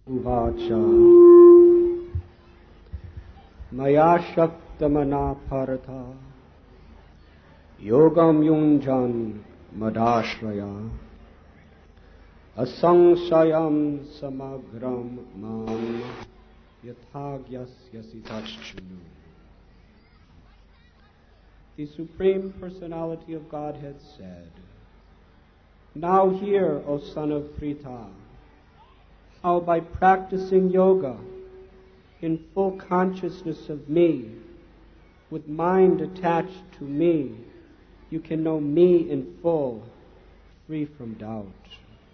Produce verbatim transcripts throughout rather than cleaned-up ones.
Uvacha Maya Shaktamana Partha Yogam Yunjan Madashraya Asangsayam Samagram Mam Yathagyasya Tachchunu. The Supreme Personality of Godhead said, "Now hear, O son of Pritha, how by practicing yoga in full consciousness of me, with mind attached to me, you can know me in full, free from doubt."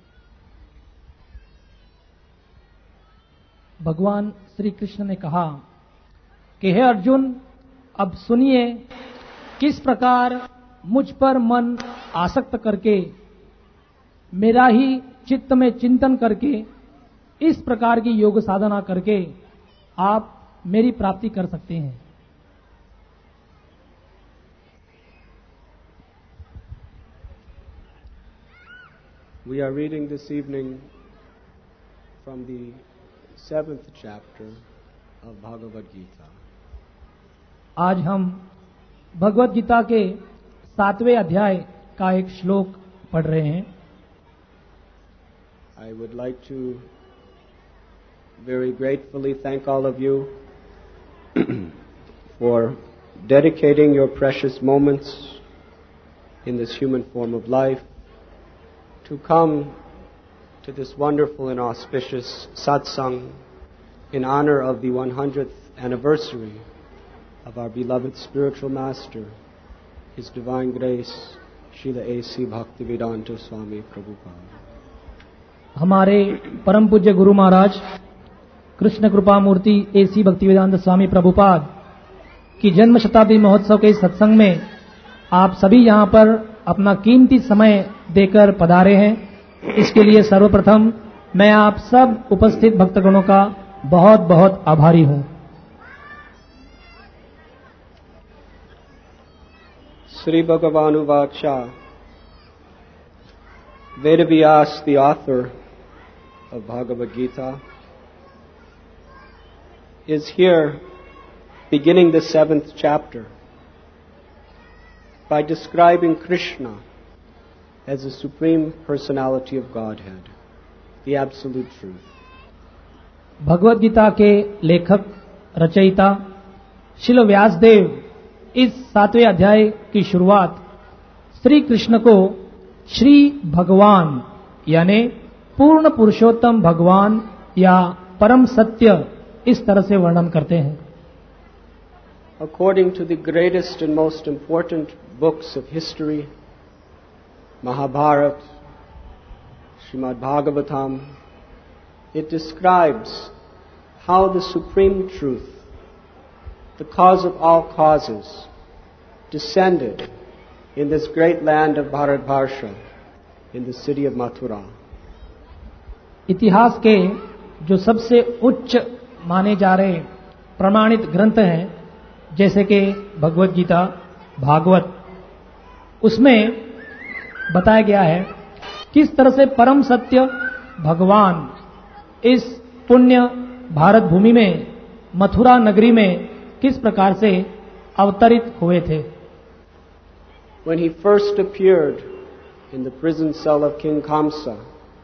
भगवान श्री कृष्ण ने कहा कि हे अर्जुन, अब सुनिए किस प्रकार मुझ पर मन आसक्त करके, मेरा ही चित्त में चिंतन करके, इस प्रकार की योग साधना करके आप मेरी प्राप्ति कर सकते हैं। We are reading this evening from the seventh chapter of Bhagavad Gita. आज हम भगवत गीता के सातवें अध्याय का एक श्लोक पढ़ रहे हैं। I would like to very gratefully thank all of you for dedicating your precious moments in this human form of life to come to this wonderful and auspicious satsang in honor of the one hundredth anniversary of our beloved spiritual master, His Divine Grace, Srila A C Bhaktivedanta Swami Prabhupada. हमारे परम पूज्य गुरु महाराज कृष्ण कृपा मूर्ति AC Bhaktivedanta स्वामी प्रभुपाद की जन्म शताब्दी महोत्सव के सत्संग में आप सभी यहाँ पर अपना कीमती समय देकर पधारे हैं। इसके लिए सर्वप्रथम मैं आप सब उपस्थित भक्तगणों का बहुत बहुत आभारी हूँ। Sri Bhagavanu Vacha, Vedavyas, the author of Bhagavad Gita, is here beginning the seventh chapter by describing Krishna as the Supreme Personality of Godhead, the Absolute Truth. Bhagavad Gita के लेखक रचयिता श्रील व्यासदेव इस सातवें अध्याय की शुरुआत श्री कृष्ण को श्री भगवान यानी पूर्ण पुरुषोत्तम भगवान या परम सत्य इस तरह से वर्णन करते हैं। According to the greatest and most important books of history, Mahabharata, Srimad Bhagavatam, it describes how the supreme truth, the cause of all causes, descended in this great land of Bharatvarsha, in the city of Mathura. इतिहास के जो सबसे उच्च माने जा रहे प्रमाणित ग्रंथ हैं, जैसे कि भगवत गीता, भागवत, उसमें बताया गया है किस तरह से परम सत्य भगवान इस पुण्य भारत भूमि में मथुरा नगरी में किस प्रकार से अवतरित हुए थे। When he first appeared in the prison cell of King Kamsa,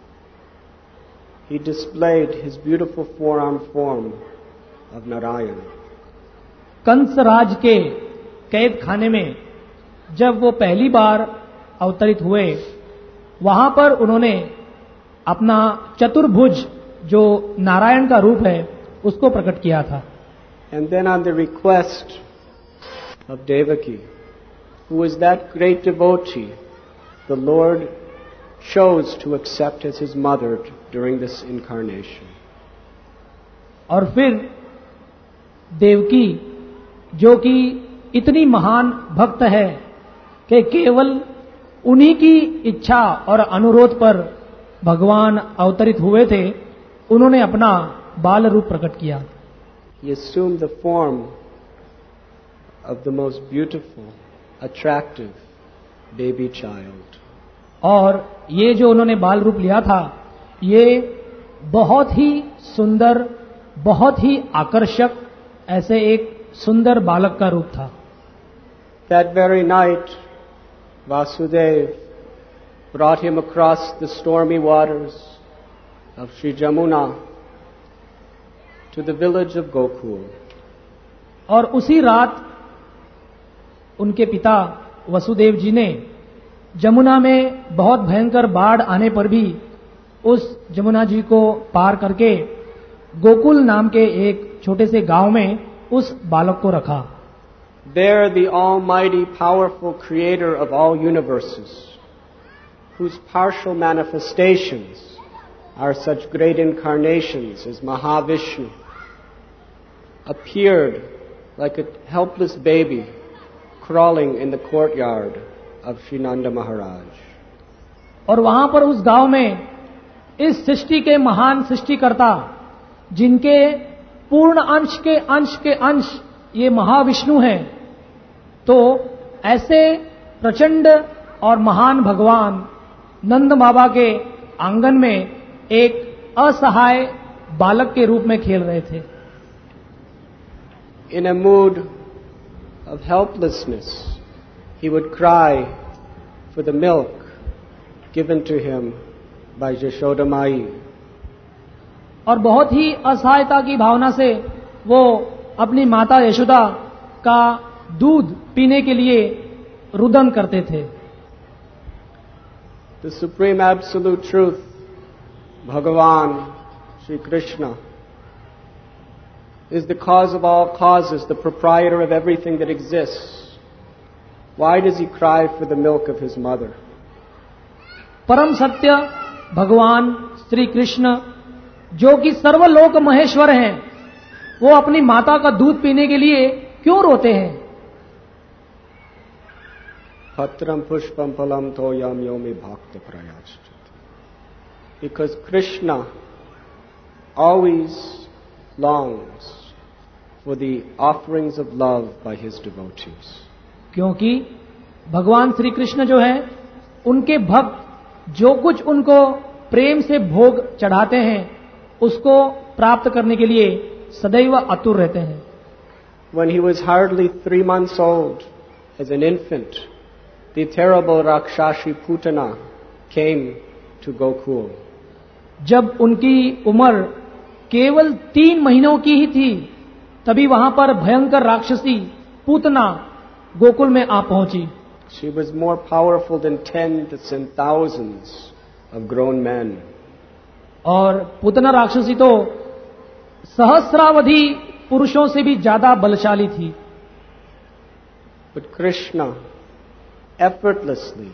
he displayed his beautiful four-armed form of Narayan. Kans राज के कैद खाने में जब वो पहली बार अवतरित हुए, वहां पर उन्होंने अपना चतुर्भुज जो नारायण का रूप है उसको प्रकट किया था। And then on the request of Devaki, who was that great devotee the Lord chose to accept as his mother during this incarnation. और फिर देवकी, जो कि इतनी महान भक्त है कि केवल उन्हीं की इच्छा और अनुरोध पर भगवान अवतरित हुए थे, उन्होंने अपना बाल रूप प्रकट किया। He assumed the form of the most beautiful, attractive baby child. और ये जो उन्होंने बाल रूप लिया था, ये बहुत ही सुंदर, बहुत ही आकर्षक ऐसे एक सुंदर बालक का रूप था। That very night, Vasudeva brought him across the stormy waters of Sri Jamuna to the village of Gokul. और उसी रात उनके पिता वसुदेव जी ने जमुना में बहुत भयंकर बाढ़ आने पर भी उस जमुना जी को पार करके गोकुल नाम के एक छोटे से गांव में उस बालक को रखा। There the almighty powerful creator of all universes, whose partial manifestations are such great incarnations as Mahavishnu, appeared like a helpless baby crawling in the courtyard of Sri Nanda Maharaj. और वहां पर उस गांव में इस सृष्टि के महान सृष्टिकर्ता, जिनके पूर्ण अंश के अंश के अंश ये महाविष्णु हैं, तो ऐसे प्रचंड और महान भगवान नंद बाबा के आंगन में एक असहाय बालक के रूप में खेल रहे थे। In a mood of helplessness, he would cry for the milk given to him by Yashoda Mai. और बहुत ही असहायता की भावना से वो अपनी माता यशोदा का दूध पीने के लिए रुदन करते थे। The supreme absolute truth, Bhagavan, Sri Krishna, is the cause of all causes, the proprietor of everything that exists. Why does he cry for the milk of his mother? परम सत्य भगवान श्री कृष्ण, जो कि सर्वलोक महेश्वर हैं, वो अपनी माता का दूध पीने के लिए क्यों रोते हैं? Patram pushpam phalam toyam yomi bhakta prayachit. Because Krishna always longs for the offerings of love by his devotees. क्योंकि भगवान श्री कृष्ण जो है, उनके भक्त जो कुछ उनको प्रेम से भोग चढ़ाते हैं, उसको प्राप्त करने के लिए सदैव आतुर रहते हैं। When he was hardly three months old, as an infant, the terrible Rakshashi Putana came to Gokul. जब उनकी उम्र केवल तीन महीनों की ही थी, तभी वहां पर भयंकर राक्षसी पूतना गोकुल में आ पहुंची। She was more powerful than tens and thousands of grown men. और पूतना राक्षसी तो सहस्रावधि पुरुषों से भी ज्यादा बलशाली थी। But Krishna effortlessly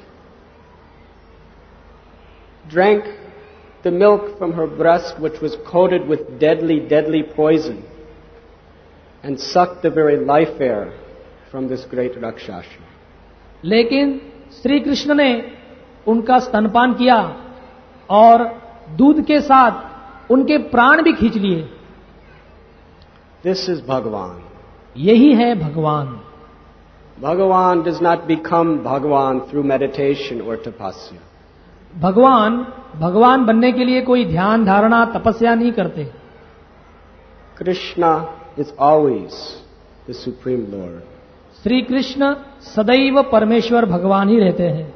drank the milk from her breast, which was coated with deadly, deadly poison, and sucked the very life air from this great Rakshashi. लेकिन श्री कृष्ण ने उनका स्तनपान किया और दूध के साथ उनके प्राण भी खींच लिए। This is Bhagavan. यही है भगवान। Bhagavan does not become Bhagavan through meditation or tapasya. भगवान भगवान बनने के लिए कोई ध्यान धारणा तपस्या नहीं करते। Krishna is always the Supreme Lord. Shri Krishna सदैव परमेश्वर भगवान ही रहते हैं।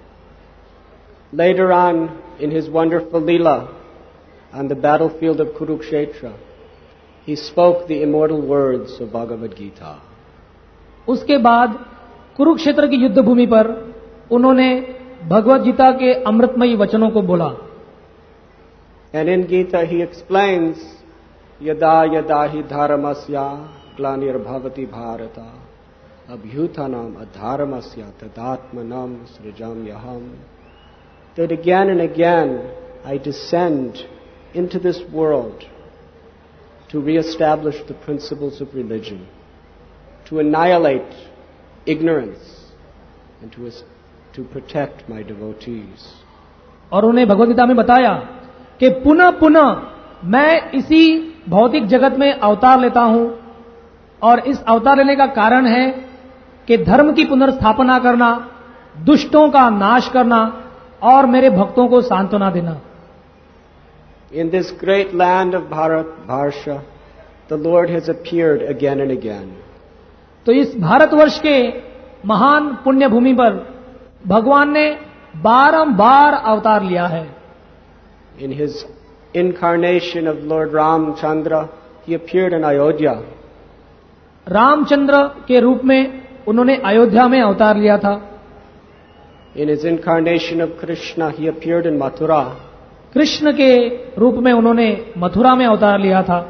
Later on, in his wonderful Leela on the battlefield of Kurukshetra, he spoke the immortal words of Bhagavad Gita. उसके बाद कुरुक्षेत्र की युद्ध भूमि पर उन्होंने भगवद गीता के अमृतमयी वचनों को बोला। And in Gita he explains, Yada yada hi dharmasya glanirbhavati bharata abhyutanam adharmasya tadatmanam srijamyaham. That again and again I descend into this world to reestablish the principles of religion, to annihilate ignorance, and to, to protect my devotees. और उन्हें भगवद गीता में बताया कि पुनः पुनः मैं इसी भौतिक जगत में अवतार लेता हूं, और इस अवतार लेने का कारण है कि धर्म की पुनर्स्थापना करना, दुष्टों का नाश करना और मेरे भक्तों को सांत्वना देना। In this great land of Bharat Varsha, the Lord has appeared again and again. तो इस भारतवर्ष के महान पुण्य भूमि पर भगवान ने बारंबार अवतार लिया है. In his incarnation of Lord Ramchandra, he appeared in Ayodhya. Ramchandra के रूप में उन्होंने अयोध्या में अवतार लिया था. In his incarnation of Krishna, he appeared in Mathura. Krishna के रूप में उन्होंने मथुरा में अवतार लिया था.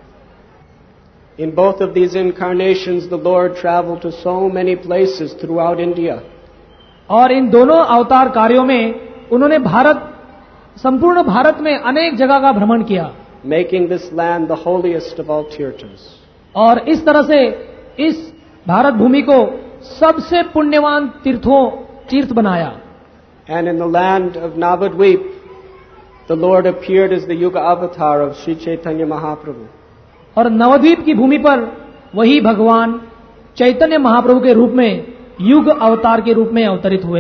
In both of these incarnations, the Lord traveled to so many places throughout India. और इन दोनों अवतार कार्यों में उन्होंने भारत संपूर्ण भारत में अनेक जगह का भ्रमण किया, making this land the holiest of all tirthas. और इस तरह से इस भारत भूमि को सबसे पुण्यवान तीर्थों तीर्थ बनाया. And in the land of Navadvip, the Lord appeared as the Yuga avatar of Sri Chaitanya Mahaprabhu. और नवद्वीप की भूमि पर वही भगवान चैतन्य महाप्रभु के रूप में युग अवतार के रूप में अवतरित हुए.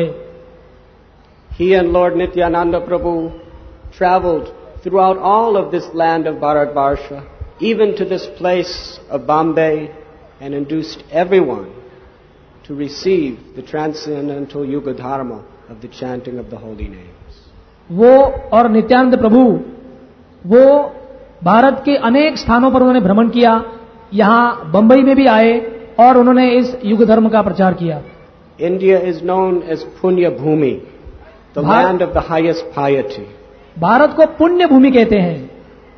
He and Lord Nityananda Prabhu traveled throughout all of this land of Bharatvarsha, even to this place of Bombay, and induced everyone to receive the transcendental Yuga Dharma of the chanting of the holy names. वो और नित्यानंद प्रभु वो भारत के अनेक स्थानों पर उन्होंने भ्रमण किया, यहाँ बंबई में भी आए और उन्होंने इस युग धर्म का प्रचार किया. India is known as Punya Bhumi, the land of the highest piety. Bharat को पुण्य भूमि कहते हैं.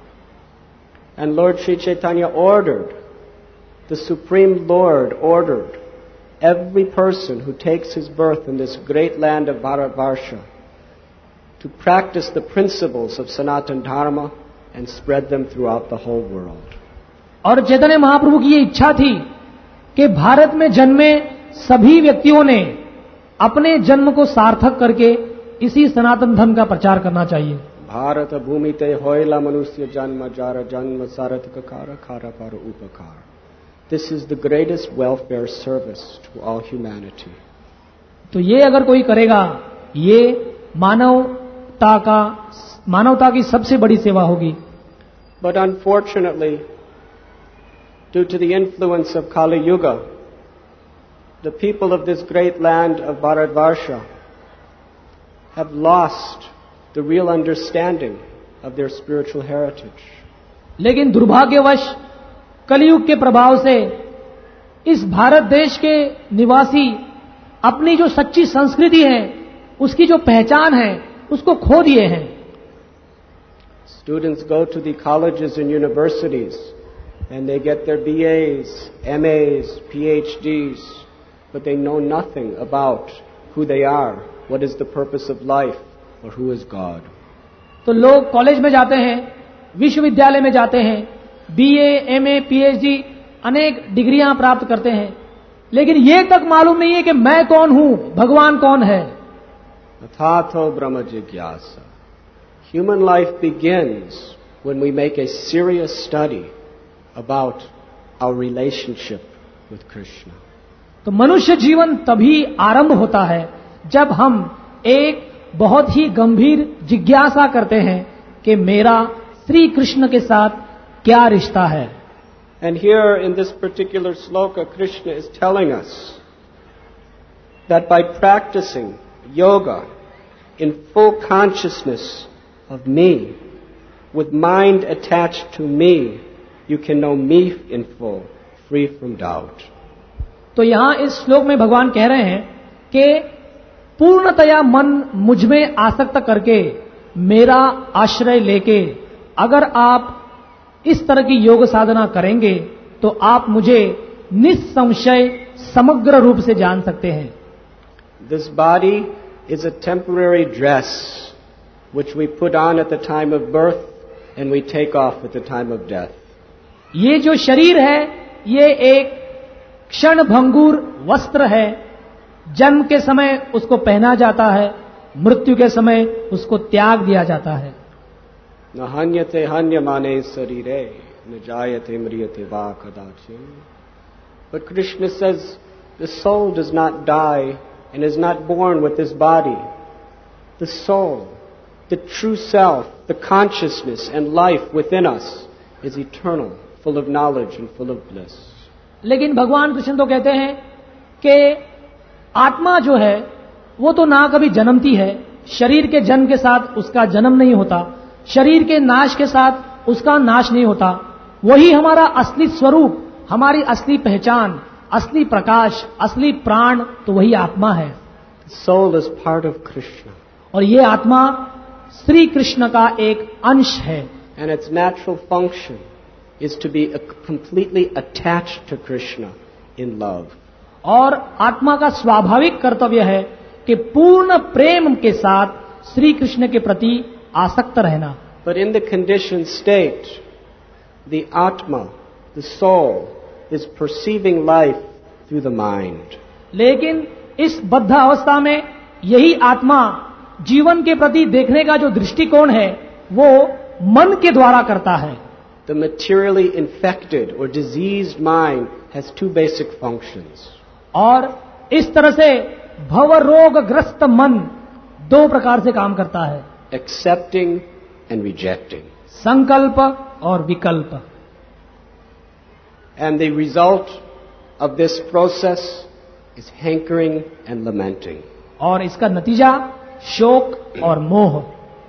And Lord Sri Chaitanya ordered, the Supreme Lord ordered every person who takes his birth in this great land of Bharatvarsha to practice the principles of Sanatana Dharma and spread them throughout the whole world. और चैतन्य महाप्रभु की ये इच्छा थी कि भारत में जन्मे सभी व्यक्तियों ने अपने जन्म को सार्थक करके इसी सनातन धर्म का प्रचार करना चाहिए. भारत भूमि ते होइला मनुष्य जन्म जार जन्म सार्थक कार खारा पर उपकार. This is the greatest welfare service to all humanity. तो ये अगर कोई करेगा, ये मानवता का मानवता की सबसे बड़ी सेवा होगी. But unfortunately, due to the influence of Kali Yuga, the people of this great land of Bharatvarsha have lost the real understanding of their spiritual heritage. लेकिन दुर्भाग्यवश कलयुग के प्रभाव से इस भारत देश के निवासी अपनी जो सच्ची संस्कृति है, उसकी जो पहचान है, उसको खो दिए हैं. Students go to the colleges and universities and they get their B As, M As, P H Ds, but they know nothing about who they are, what is the purpose of life, or who is God. तो लोग college में जाते हैं, विश्वविद्यालय में जाते हैं, BA, MA, PhD अनेक डिग्रियां प्राप्त करते हैं, लेकिन ये तक मालूम नहीं है कि मैं कौन हूं, भगवान कौन है. Athato Brahma Jigyasa. Human life begins when we make a serious study about our relationship with Krishna. तो मनुष्य जीवन तभी आरंभ होता है जब हम एक बहुत ही गंभीर जिज्ञासा करते हैं कि मेरा श्री कृष्ण के साथ क्या रिश्ता है. And here in this particular sloka, Krishna is telling us that by practicing yoga in full consciousness of me, with mind attached to me, you can know me in full, free from doubt. तो यहां इस श्लोक में भगवान कह रहे हैं कि पूर्णतया मन मुझ में आसक्त करके मेरा आश्रय लेके अगर आप इस तरह की योग साधना करेंगे तो आप मुझे निस्संशय समग्र रूप से जान सकते हैं. This body is a temporary dress which we put on at the time of birth and we take off at the time of death. ये जो शरीर है ये एक क्षण भंगुर वस्त्र है. जन्म के समय उसको पहना जाता है, मृत्यु के समय उसको त्याग दिया जाता है. न हन्यते हन्यमाने शरीरे न जायते म्रियते वा कदाचिन. But Krishna says the soul does not die and is not born with this body. The soul the true self, the consciousness and life within us is eternal, full of knowledge and full of bliss. लेकिन भगवान कृष्ण तो कहते हैं कि आत्मा जो है वो तो ना कभी जन्मती है, शरीर के जन्म के साथ उसका जन्म नहीं होता, शरीर के नाश के साथ उसका नाश नहीं होता। वही हमारा असली स्वरूप, हमारी असली पहचान, असली प्रकाश, असली प्राण तो वही आत्मा है। Soul is part of Krishna. और ये आत्मा श्री कृष्ण का एक अंश है। And its natural function is to be completely attached to Krishna in love. और आत्मा का स्वाभाविक कर्तव्य है कि पूर्ण प्रेम के साथ श्री कृष्ण के प्रति आसक्त रहना। But in the conditioned state, the Atma, the soul, is perceiving life through the mind. लेकिन इस बद्ध अवस्था में यही आत्मा जीवन के प्रति देखने का जो दृष्टिकोण है वो मन के द्वारा करता है। The materially infected or diseased mind has two basic functions. और इस तरह से भव रोगग्रस्त मन दो प्रकार से काम करता है, Accepting and rejecting. संकल्प और विकल्प। And the result of this process is hankering and lamenting. और इसका नतीजा शोक और मोह।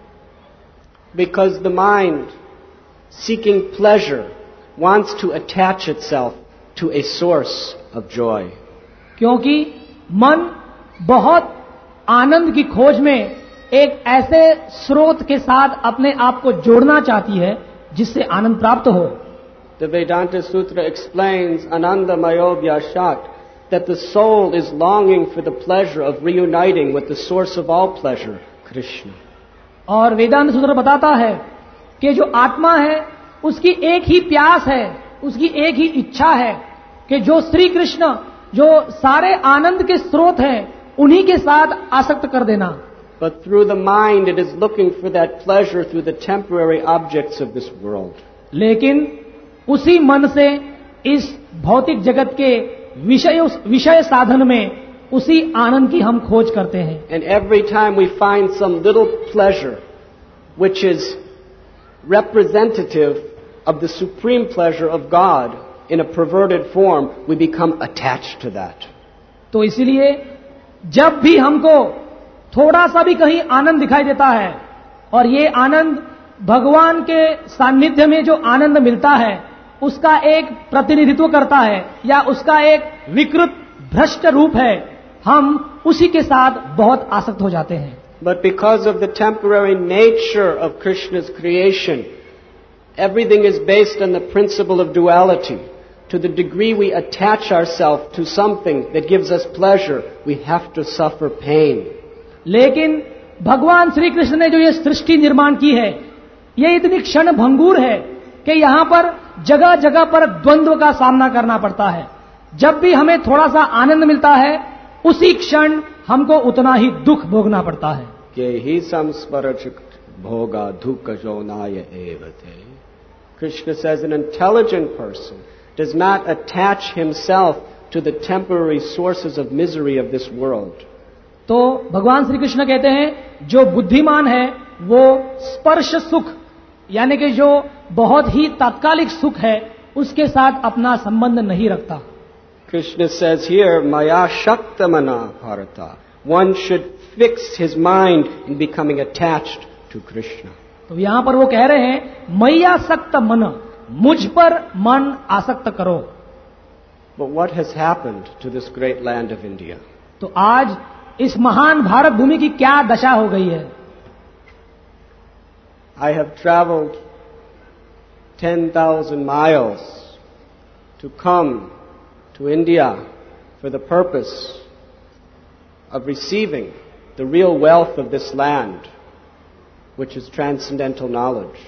Because the mind, seeking pleasure, wants to attach itself to a source of joy. क्योंकि मन बहुत आनंद की खोज में एक ऐसे स्रोत के साथ अपने आप को जोड़ना चाहती है जिससे आनंद प्राप्त हो। The Vedanta Sutra explains Ananda Mayobhya Shat that the soul is longing for the pleasure of reuniting with the source of all pleasure, Krishna. और वेदांत सूत्र बताता है कि जो आत्मा है उसकी एक ही प्यास है, उसकी एक ही इच्छा है कि जो श्री कृष्ण जो सारे आनंद के स्रोत हैं उन्हीं के साथ आसक्त कर देना। But through the mind it is looking for that pleasure through the temporary objects of this world. लेकिन उसी मन से इस भौतिक जगत के विषय विषय साधन में उसी आनंद की हम खोज करते हैं। And every time we find some little pleasure which is representative of the supreme pleasure of God in a perverted form, we become attached to that. तो इसीलिए जब भी हमको थोड़ा सा भी कहीं आनंद दिखाई देता है और ये आनंद भगवान के सान्निध्य में जो आनंद मिलता है उसका एक प्रतिनिधित्व करता है या उसका एक विकृत भ्रष्ट रूप है, हम उसी के साथ बहुत आसक्त हो जाते हैं। But because of the temporary nature of Krishna's creation, everything is based on the principle of duality. To the degree we attach ourselves to something that gives us pleasure, we have to suffer pain. लेकिन भगवान श्री कृष्ण ने जो ये सृष्टि निर्माण की है, ये इतनी क्षण भंगुर है कि यहां पर जगह जगह पर द्वंद्व का सामना करना पड़ता है। जब भी हमें थोड़ा सा आनंद मिलता है उसी क्षण हमको उतना ही दुख भोगना पड़ता है। Gehi samsparachik bhoga dukkha jonaya evate. Krishna says an intelligent person does not attach himself to the temporary sources of misery of this world. तो भगवान श्री कृष्ण कहते हैं जो बुद्धिमान है वो स्पर्श सुख यानी कि जो बहुत ही तात्कालिक सुख है उसके साथ अपना संबंध नहीं रखता। Krishna says here, Maya Shaktamana Bharata. One should fix his mind in becoming attached to Krishna. तो यहां पर वो कह रहे हैं मैया सक्त मन, मुझ पर मन आसक्त करो। But what has happened to this great land of India? तो आज इस महान भारत भूमि की क्या दशा हो गई है? I have traveled ten thousand miles to come to India for the purpose of receiving the real wealth of this land, which is transcendental knowledge.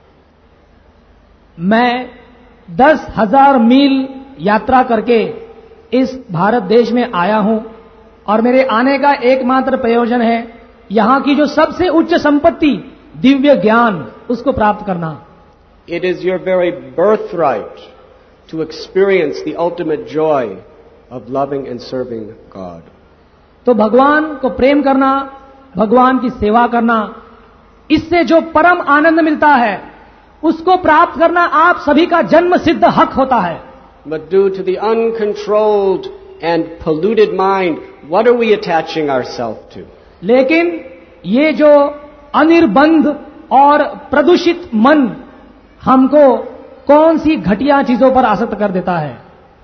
मैं दस हजार मील यात्रा करके इस भारत देश में आया हूं और मेरे आने का एकमात्र प्रयोजन है यहां की जो सबसे उच्च संपत्ति दिव्य ज्ञान उसको प्राप्त करना। It is your very birthright to experience the ultimate joy of loving and serving God. तो भगवान को प्रेम करना, भगवान की सेवा करना इससे जो परम आनंद मिलता है उसको प्राप्त करना आप सभी का जन्म सिद्ध हक होता है. But due to the uncontrolled and polluted mind, what are we attaching ourselves to? लेकिन ये जो अनिर्बंध और प्रदूषित मन हमको कौन सी घटिया चीजों पर आसक्त कर देता है?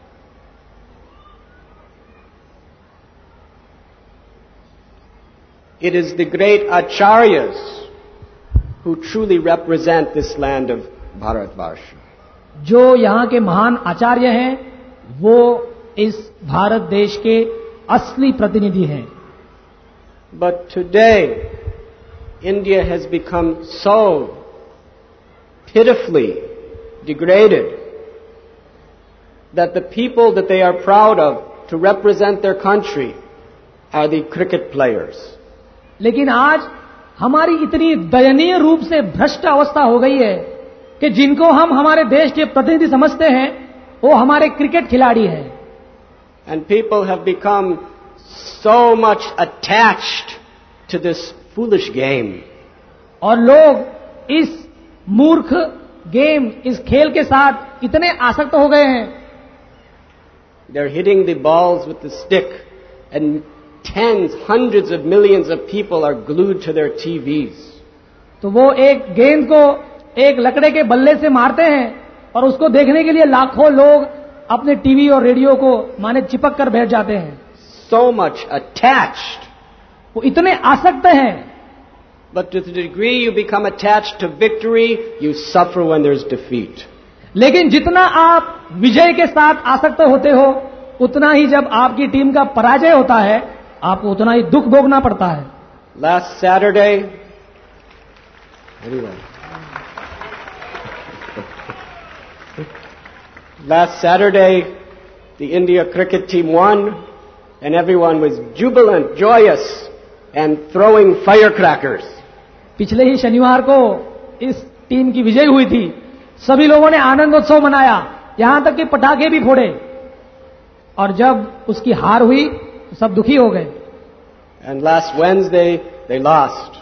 It is the great acharyas who truly represent this land of Bharatvarsha. जो यहाँ के महान आचार्य हैं वो इस भारत देश के असली प्रतिनिधि हैं. But today, India has become so pitifully degraded that the people that they are proud of to represent their country are the cricket players. लेकिन आज हमारी इतनी दयनीय रूप से भ्रष्ट अवस्था हो गई है कि जिनको हम हमारे देश के प्रतिनिधि समझते हैं वो हमारे क्रिकेट खिलाड़ी हैं. And people have become so much attached to this foolish game. और लोग इस मूर्ख गेम, इस खेल के साथ इतने आसक्त हो गए हैं. They're hitting the balls with the stick and tens, hundreds of millions of people are glued to their T Vs. तो वो एक गेंद को एक लकड़े के बल्ले से मारते हैं और उसको देखने के लिए लाखों लोग अपने टीवी और रेडियो को माने चिपक कर बैठ जाते हैं. So much attached. वो इतने आसक्त हैं. But to the degree you become attached to victory, you suffer when there's defeat. लेकिन जितना आप विजय के साथ आसक्त होते हो उतना ही जब आपकी टीम का पराजय होता है आपको उतना ही दुख भोगना पड़ता है. Last Saturday, anyway, last Saturday, the India cricket team won, and everyone was jubilant, joyous, and throwing firecrackers. पिछले ही शनिवार को इस टीम की विजय हुई थी. सभी लोगों ने आनंदोत्सव मनाया, यहां तक कि पटाखे भी फोड़े. और जब उसकी हार हुई तो सब दुखी हो गए. And last Wednesday they lost.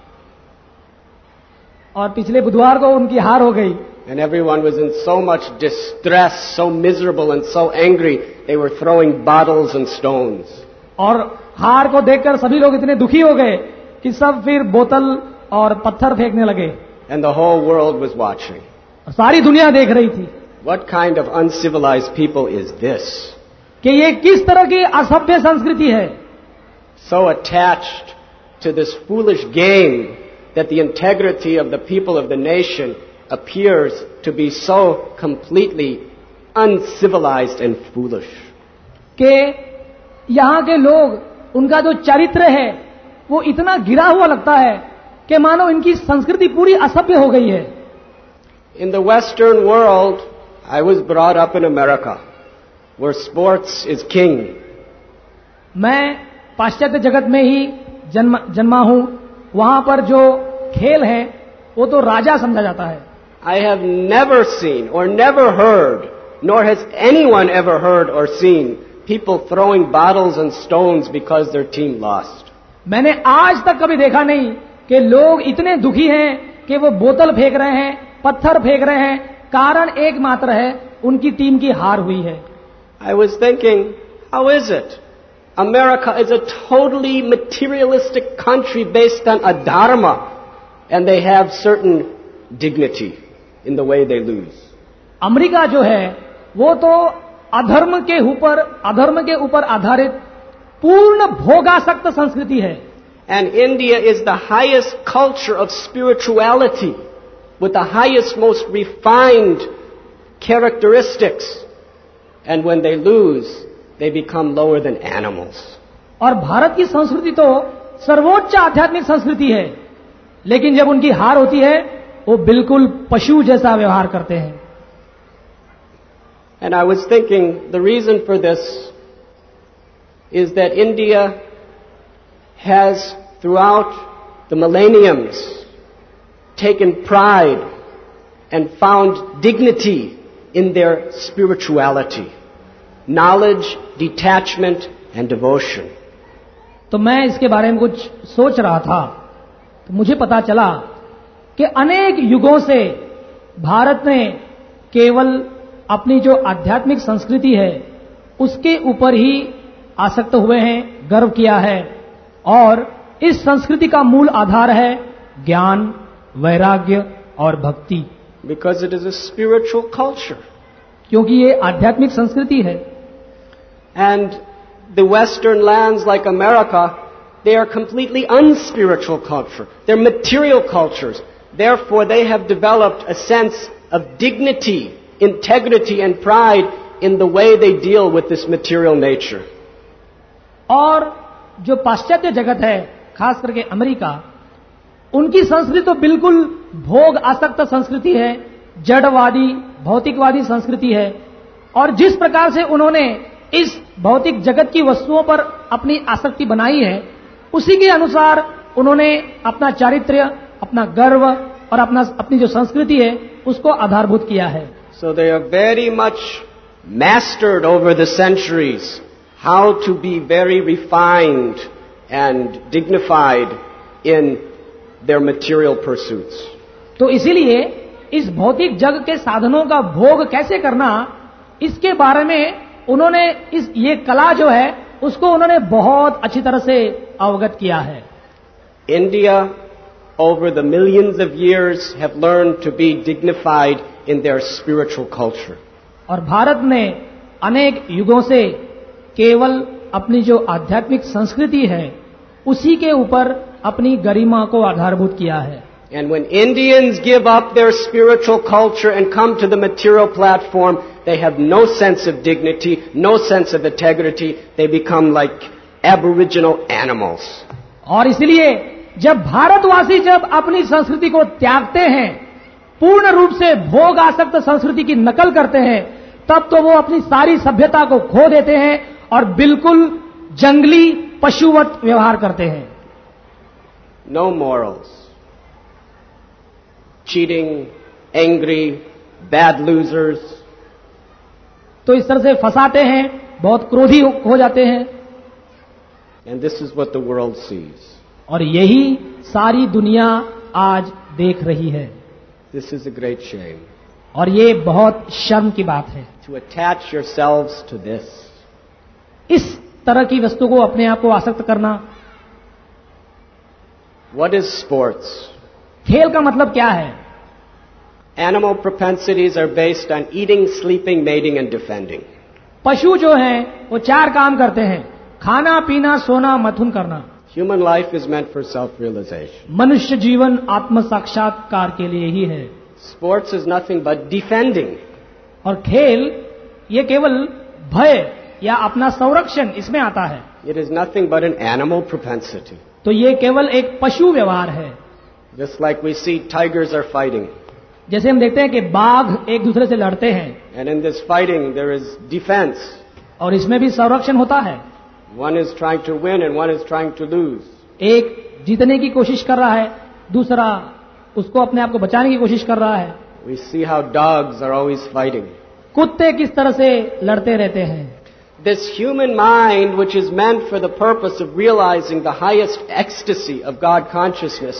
और पिछले बुधवार को उनकी हार हो गई. And everyone was in so much distress, so miserable and so angry, they were throwing bottles and stones. और हार को देखकर सभी लोग इतने दुखी हो गए कि सब फिर बोतल और पत्थर फेंकने लगे. And the whole world was watching. सारी दुनिया देख रही थी. What kind of uncivilized people is this? कि ये किस तरह की असभ्य संस्कृति है. So attached to this foolish game that the integrity of the people of the nation appears to be so completely uncivilized and foolish. कि यहाँ के लोग उनका जो चरित्र है वो इतना गिरा हुआ लगता है कि मानो इनकी संस्कृति पूरी असभ्य हो गई है. In the Western world, I was brought up in America, where sports is king. मैं पाश्चात्य जगत में ही जन्म जन्मा हूं. वहां पर जो खेल है वो तो राजा समझा जाता है. I have never seen or never heard, nor has anyone ever heard or seen people throwing bottles and stones because their team lost. मैंने आज तक कभी देखा नहीं कि लोग इतने दुखी हैं कि वो बोतल फेंक रहे हैं, पत्थर फेंक रहे हैं. कारण एकमात्र है उनकी टीम की हार हुई है. I was thinking, how is it? America is a totally materialistic country based on adharma, and they have certain dignity in the way they lose. America जो है वो तो अधर्म के ऊपर अधर्म के ऊपर आधारित पूर्ण भोगासक्त संस्कृति है. And India is the highest culture of spirituality, with the highest, most refined characteristics. And when they lose, they become lower than animals. और भारत की संस्कृति तो सर्वोच्च आध्यात्मिक संस्कृति है, लेकिन जब उनकी हार होती है वो बिल्कुल पशु जैसा व्यवहार करते हैं. And I was thinking, the reason for this is that India has, throughout the millenniums, taken pride and found dignity in their spirituality, knowledge, detachment and devotion. तो मैं इसके बारे में कुछ सोच रहा था तो मुझे पता चला कि अनेक युगों से भारत ने केवल अपनी जो आध्यात्मिक संस्कृति है उसके ऊपर ही आसक्त हुए हैं, गर्व किया है, और इस संस्कृति का मूल आधार है ज्ञान, वैराग्य और भक्ति। Because it is a spiritual culture. क्योंकि ये आध्यात्मिक संस्कृति है। And the Western lands like America, they are completely unspiritual culture. They're material cultures. Therefore, they have developed a sense of dignity, integrity and pride in the way they deal with this material nature. और जो पाश्चात्य जगत है, खास करके America, उनकी संस्कृति तो बिल्कुल भोग आसक्त संस्कृति है, जड़वादी, भौतिकवादी संस्कृति है, और जिस प्रकार से उन्होंने इस भौतिक जगत की वस्तुओं पर अपनी आसक्ति बनाई है, उसी के अनुसार उन्होंने अपना चारित्र्य, अपना गर्व और अपना अपनी जो संस्कृति है उसको आधारभूत किया है। So they are very much mastered over the centuries how to be very refined and dignified in their material pursuits. तो इसीलिए इस भौतिक जग के साधनों का भोग कैसे करना, इसके बारे में उन्होंने इस ये कला जो है उसको उन्होंने बहुत अच्छी तरह से अवगत किया है। India, over the millions of years, have learned to be dignified in their spiritual culture. और भारत ने अनेक युगों से केवल अपनी जो आध्यात्मिक संस्कृति है उसी के ऊपर अपनी गरिमा को आधारभूत किया है। And when Indians give up their spiritual culture and come to the material platform, they have no sense of dignity, no sense of integrity. They become like aboriginal animals. और इसलिए जब भारतवासी जब अपनी संस्कृति को त्यागते हैं, पूर्ण रूप से भोग आसक्त संस्कृति की नकल करते हैं, तब तो वो अपनी सारी सभ्यता को खो देते हैं और बिल्कुल जंगली पशुवत व्यवहार करते हैं। No morals. Cheating, angry, bad losers. तो इस तरह से फंसाते हैं, बहुत क्रोधी हो जाते हैं। And this is what the world sees. और यही सारी दुनिया आज देख रही है। This is a great shame. और ये बहुत शर्म की बात है। To attach yourselves to this. इस तरह की वस्तु को अपने आप को आसक्त करना। What is sports? खेल का मतलब क्या है? Animal propensities are based on eating, sleeping, mating and defending. पशु जो हैं वो चार काम करते हैं: खाना, पीना, सोना, मथुन करना। Human life is meant for self-realization. मनुष्य जीवन आत्म साक्षात्कार के लिए ही है। Sports is nothing but defending. और खेल ये केवल भय या अपना संरक्षण इसमें आता है। It is nothing but an animal propensity. तो ये केवल एक पशु व्यवहार है। Just like we see tigers are fighting. जैसे हम देखते हैं कि बाघ एक दूसरे से लड़ते हैं। And in this fighting there is defense. और इसमें भी संरक्षण होता है। One is trying to win and one is trying to lose. एक जीतने की कोशिश कर रहा है, दूसरा उसको अपने आप को बचाने की कोशिश कर रहा है। We see how dogs are always fighting. कुत्ते किस तरह से लड़ते रहते हैं। This human mind, which is meant for the purpose of realizing the highest ecstasy of God consciousness,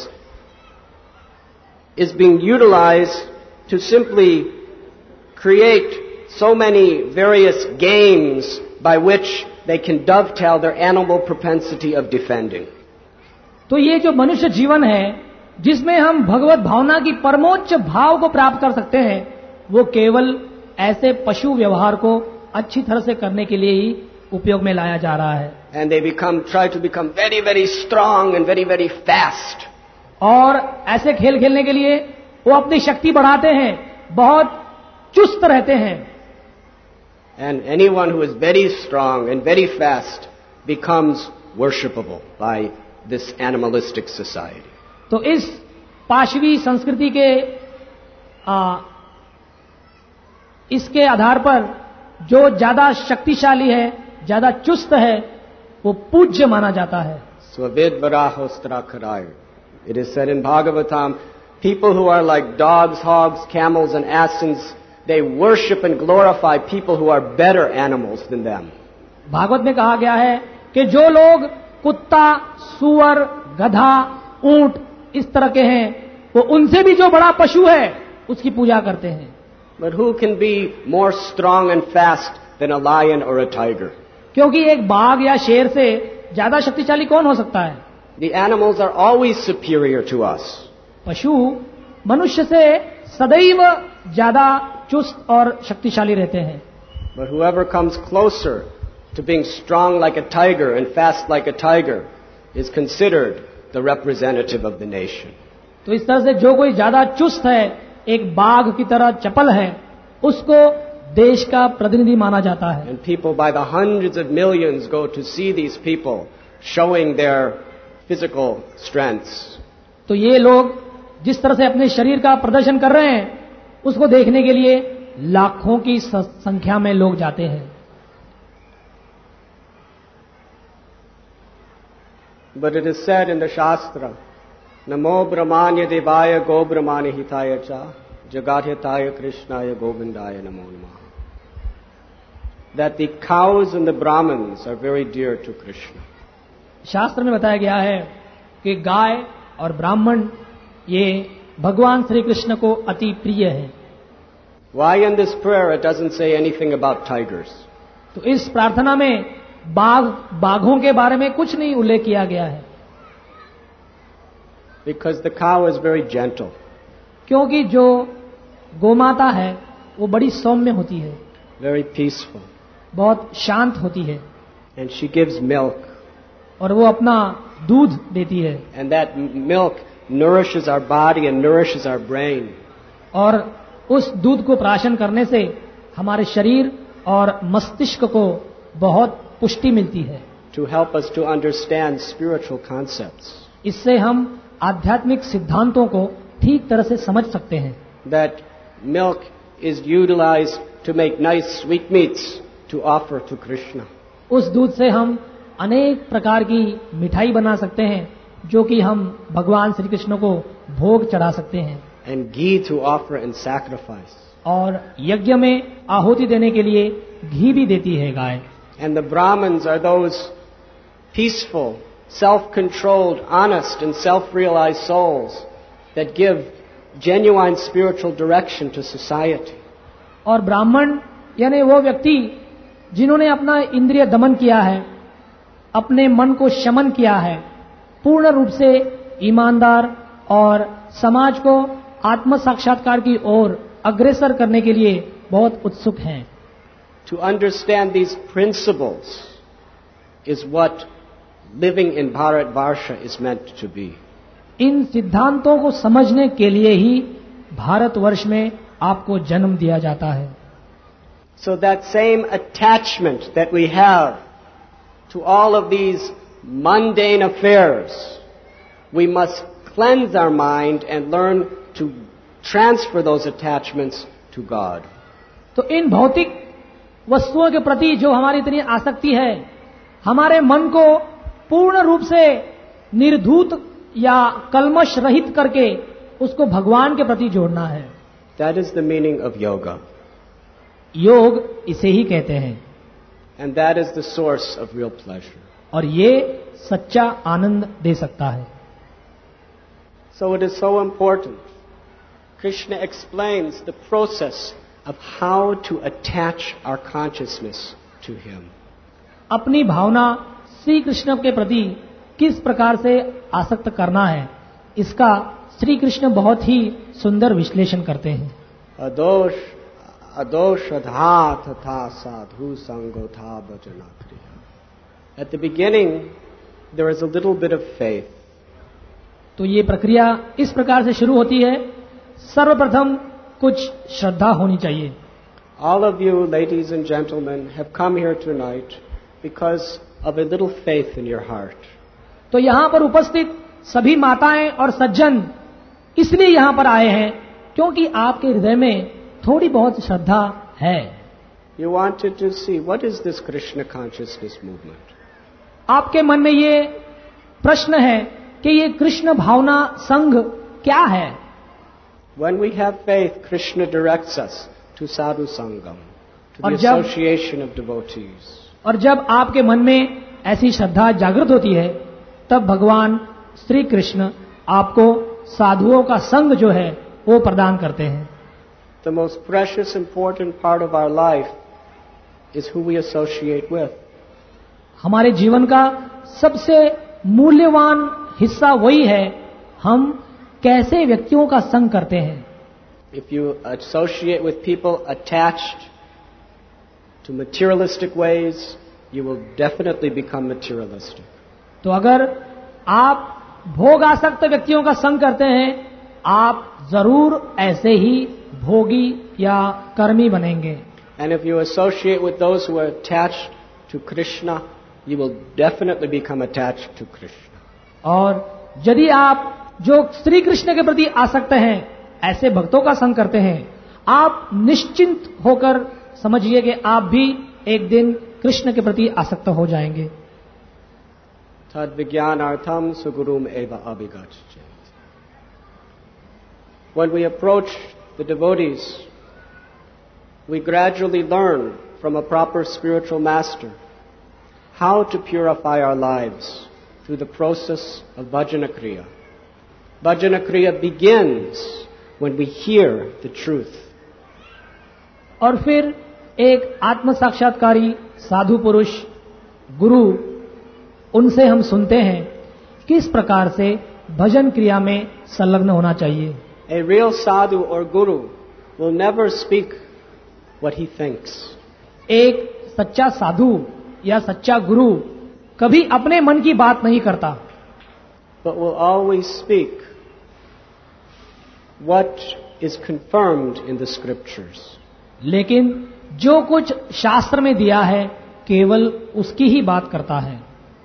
is being utilized to simply create so many various games by which they can dovetail their animal propensity of defending. तो ये जो मनुष्य जीवन है जिसमें हम भगवत भावना की परमोच्च भाव को प्राप्त कर सकते हैं, वो केवल ऐसे पशु व्यवहार को अच्छी तरह से करने के लिए ही उपयोग में लाया जा रहा है। And they become, try to become very, very strong and very, very fast. और ऐसे खेल खेलने के लिए वो अपनी शक्ति बढ़ाते हैं, बहुत चुस्त रहते हैं। And anyone who is very strong and very fast becomes worshipable by this animalistic society. तो इस पाशवी संस्कृति के आ, इसके आधार पर जो ज्यादा शक्तिशाली है, ज्यादा चुस्त है, वो पूज्य माना जाता है। Swavid varahostra karaya. It is said in Bhagavatam, people who are like dogs, hogs, camels and asses, they worship and glorify people who are better animals than them. Bhagavat में कहा गया है कि जो लोग कुत्ता, सुअर, गधा, ऊंट इस तरह के हैं, वो उनसे भी जो बड़ा पशु है उसकी पूजा करते हैं। But who can be more strong and fast than a lion or a tiger? क्योंकि एक बाघ या शेर से ज्यादा शक्तिशाली कौन हो सकता है? The animals are always superior to us. पशु मनुष्य से सदैव ज्यादा चुस्त और शक्तिशाली रहते हैं। But whoever comes closer to being strong like a tiger and fast like a tiger is considered the representative of the nation. तो इस तरह से जो कोई ज्यादा चुस्त है, एक बाघ की तरह चपल है, उसको देश का प्रतिनिधि माना जाता है। And people by the hundreds of millions go to see these people showing their physical strengths. तो ये लोग जिस तरह से अपने शरीर का प्रदर्शन कर रहे हैं, उसको देखने के लिए लाखों की संख्या में लोग जाते हैं। But it is said in the Shastra, Namo Brahmanya Devaya Go Brahmani Hitaya Cha Jagadhitaya Krishnaya Govindaya Namo Namaha. That the cows and the Brahmins are very dear to Krishna. शास्त्र में बताया गया है कि गाय और ब्राह्मण ये भगवान श्री कृष्ण को अति प्रिय है। Why in this prayer it doesn't say anything about tigers? तो इस प्रार्थना में बाघ बाघों के बारे में कुछ नहीं उल्लेख किया गया है। Because the cow is very gentle. क्योंकि जो गोमाता है वो बड़ी सौम्य होती है, very peaceful, बहुत शांत होती है, and she gives milk, और वो अपना दूध देती है, and that milk nourishes our body and nourishes our brain. और उस दूध को प्राशन करने से हमारे शरीर और मस्तिष्क को बहुत पुष्टि मिलती है। To help us to understand spiritual concepts. इससे हम आध्यात्मिक सिद्धांतों को ठीक तरह से समझ सकते हैं। That milk is utilized to make nice sweetmeats to offer to Krishna. उस दूध से हम अनेक प्रकार की मिठाई बना सकते हैं जो कि हम भगवान श्री कृष्ण को भोग चढ़ा सकते हैं। And ghee to offer in sacrifice. और यज्ञ में आहुति देने के लिए घी भी देती है गाय। And the Brahmins are those peaceful, self-controlled, honest and self-realized souls that give genuine spiritual direction to society. और ब्राह्मण यानी वो व्यक्ति जिन्होंने अपना इंद्रिय दमन किया है, अपने मन को शमन किया है, पूर्ण रूप से ईमानदार और समाज को आत्म साक्षात्कार की ओर अग्रसर करने के लिए बहुत उत्सुक हैं। To understand these principles is what living in Bharatvarsha is meant to be. इन सिद्धांतों को समझने के लिए ही भारतवर्ष में आपको जन्म दिया जाता है। So that same attachment that we have to all of these mundane affairs, we must cleanse our mind and learn to transfer those attachments to God. तो इन भौतिक वस्तुओं के प्रति जो हमारी इतनी आसक्ति है, हमारे मन को पूर्ण रूप से निर्धूत या कल्मश रहित करके उसको भगवान के प्रति जोड़ना है। That is the meaning of yoga. योग इसे ही कहते हैं। And that is the source of real pleasure. और ये सच्चा आनंद दे सकता है। So it is so important. Krishna explains the process of how to attach our consciousness to Him. अपनी भावना श्री कृष्ण के प्रति किस प्रकार से आसक्त करना है, इसका श्री कृष्ण बहुत ही सुंदर विश्लेषण करते हैं। अदोष अदोषधा तथा साधु संगो था भजना क्रिया। At the beginning, there is a little bit of faith. तो ये प्रक्रिया इस प्रकार से शुरू होती है, सर्वप्रथम कुछ श्रद्धा होनी चाहिए। All of you, ladies and gentlemen, have come here tonight because of a little faith in your heart. तो यहाँ पर उपस्थित सभी माताएं और सज्जन इसलिए यहाँ पर आए हैं क्योंकि आपके हृदय में थोड़ी बहुत श्रद्धा है। You wanted to see what is this Krishna consciousness movement? आपके मन में ये प्रश्न है कि ये कृष्ण भावना संघ क्या है? When we have faith, Krishna directs us to sadhu sangam, to the association of devotees. और जब आपके मन में ऐसी श्रद्धा जागृत होती है, तब भगवान श्री कृष्ण आपको साधुओं का संग जो है वो प्रदान करते हैं। The most precious, important part of our life is who we associate with. हमारे जीवन का सबसे मूल्यवान हिस्सा वही है, हम कैसे व्यक्तियों का संग करते हैं। If you associate with people attached to materialistic ways, you will definitely become materialistic. तो अगर आप भोगासक्त व्यक्तियों का संग करते हैं, आप जरूर ऐसे ही भोगी या कर्मी बनेंगे। And if you associate with those who are attached to Krishna, you will definitely become attached to Krishna. और यदि आप जो श्री कृष्ण के प्रति आसक्त हैं, ऐसे भक्तों का संग करते हैं, आप निश्चिंत होकर समझिए कि आप भी एक दिन कृष्ण के प्रति आसक्त हो जाएंगे। Tad vijnanartham sugurum eva abhigachyet. When we approach the devotees, we gradually learn from a proper spiritual master how to purify our lives through the process of bhajana kriya. Bhajana kriya begins when we hear the truth. और फिर एक आत्म साक्षात्कारी साधु पुरुष गुरु, उनसे हम सुनते हैं किस प्रकार से भजन क्रिया में संलग्न होना चाहिए। A real sadhu or guru will never speak what he thinks. एक सच्चा साधु या सच्चा गुरु कभी अपने मन की बात नहीं करता, but will always speak what is confirmed in the scriptures. लेकिन जो कुछ शास्त्र में दिया है केवल उसकी ही बात करता है।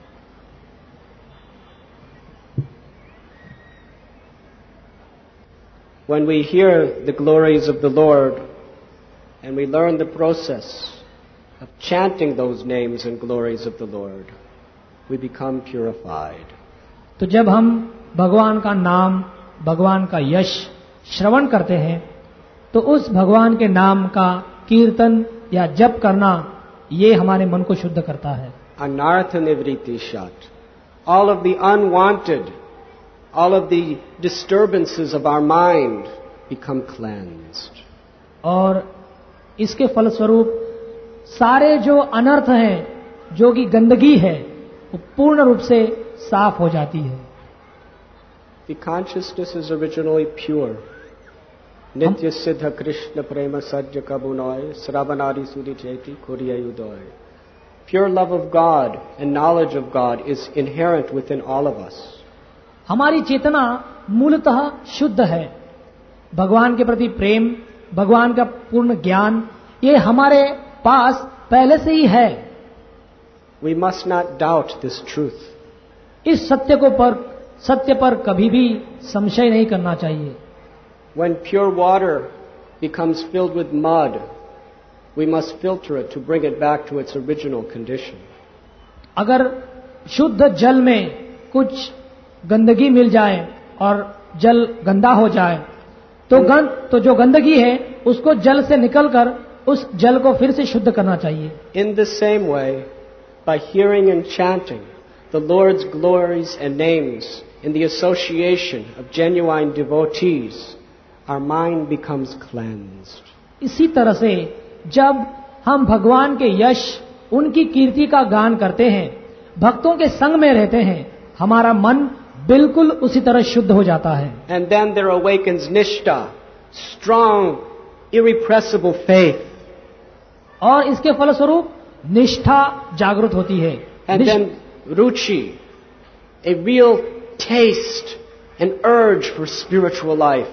When we hear the glories of the Lord and we learn the process of chanting those names and glories of the Lord, we become purified. तो जब हम भगवान का नाम, भगवान का यश श्रवण करते हैं, तो उस भगवान के नाम का कीर्तन या जप करना, ये हमारे मन को शुद्ध करता है। Anartha nivriti shat. All of the unwanted, all of the disturbances of our mind become cleansed. और इसके फलस्वरूप सारे जो अनर्थ हैं, जो कि गंदगी है, वो पूर्ण रूप से साफ हो जाती है। The consciousness is originally pure. Nitya siddha Krishna prema sajja kabunoy sravanari sudhi cheti kuriyayudoy. Pure love of God and knowledge of God is inherent within all of us. हमारी चेतना मूलतः शुद्ध है। भगवान के प्रति प्रेम, भगवान का पूर्ण ज्ञान, ये हमारे पास पहले से ही है। We must not doubt this truth. इस सत्य को पर सत्य पर कभी भी संशय नहीं करना चाहिए। When pure water becomes filled with mud, we must filter it to bring it back to its original condition. अगर शुद्ध जल में कुछ गंदगी मिल जाए और जल गंदा हो जाए, तो गंद तो जो गंदगी है उसको जल से निकलकर उस जल को फिर से शुद्ध करना चाहिए। In the same way, by hearing and chanting the Lord's glories and names in the association of genuine devotees, our mind becomes cleansed. इसी तरह से जब हम भगवान के यश, उनकी कीर्ति का गान करते हैं, भक्तों के संग में रहते हैं, हमारा मन बिल्कुल उसी तरह शुद्ध हो जाता है। And then there awakens nishta, strong, irrepressible faith. और इसके फलस्वरूप निष्ठा जागृत होती है। And then ruchi, a real taste, an urge for spiritual life.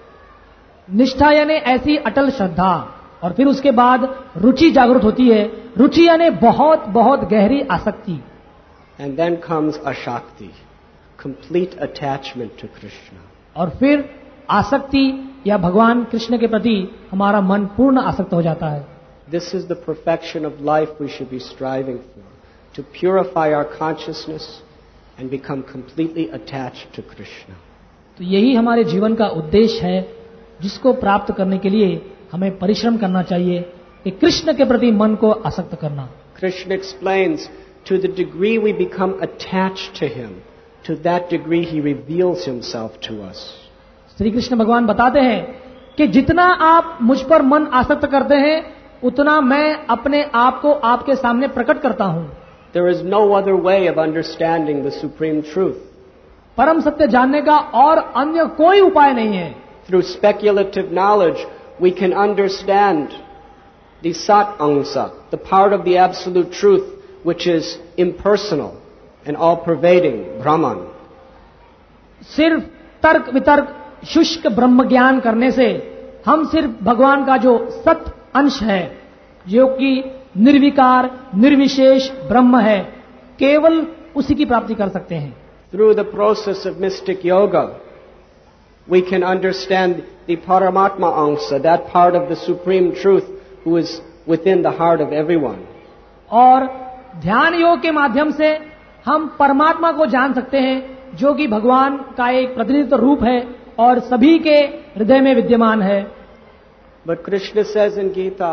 निष्ठा यानी ऐसी अटल श्रद्धा, और फिर उसके बाद रुचि जागृत होती है। रुचि यानी बहुत बहुत गहरी आसक्ति। And then comes ashakti, complete attachment to Krishna. और फिर आसक्ति या भगवान कृष्ण के प्रति हमारा मन पूर्ण आसक्त हो जाता है। This is the perfection of life we should be striving for, to purify our consciousness and become completely attached to Krishna. तो यही हमारे जीवन का उद्देश्य है, जिसको प्राप्त करने के लिए हमें परिश्रम करना चाहिए कि कृष्ण के प्रति मन को आसक्त करना। Krishna explains, to the degree we become attached to him, to that degree he reveals himself to us. Shri Krishna भगवान बताते हैं कि जितना आप मुझ पर मन आसक्त करते हैं उतना मैं अपने आप को आपके सामने प्रकट करता हूं. There is no other way of understanding the supreme truth. परम सत्य जानने का और अन्य कोई उपाय नहीं है. Through speculative knowledge, we can understand the Sat Angsa, the part of the absolute truth which is impersonal and all-pervading, Brahman. सिर्फ तर्क वितर्क शुष्क ब्रह्म ज्ञान करने से हम सिर्फ भगवान का जो सत अंश है, जो कि निर्विकार निर्विशेष ब्रह्म है, केवल उसी की प्राप्ति कर सकते हैं. Through the process of mystic yoga, we can understand the Paramatma Angsa, that part of the supreme truth who is within the heart of everyone. और ध्यान योग के माध्यम से हम परमात्मा को जान सकते हैं, जो कि भगवान का एक प्रतिनिधित्व रूप है और सभी के हृदय में विद्यमान है. But Krishna says in Gita,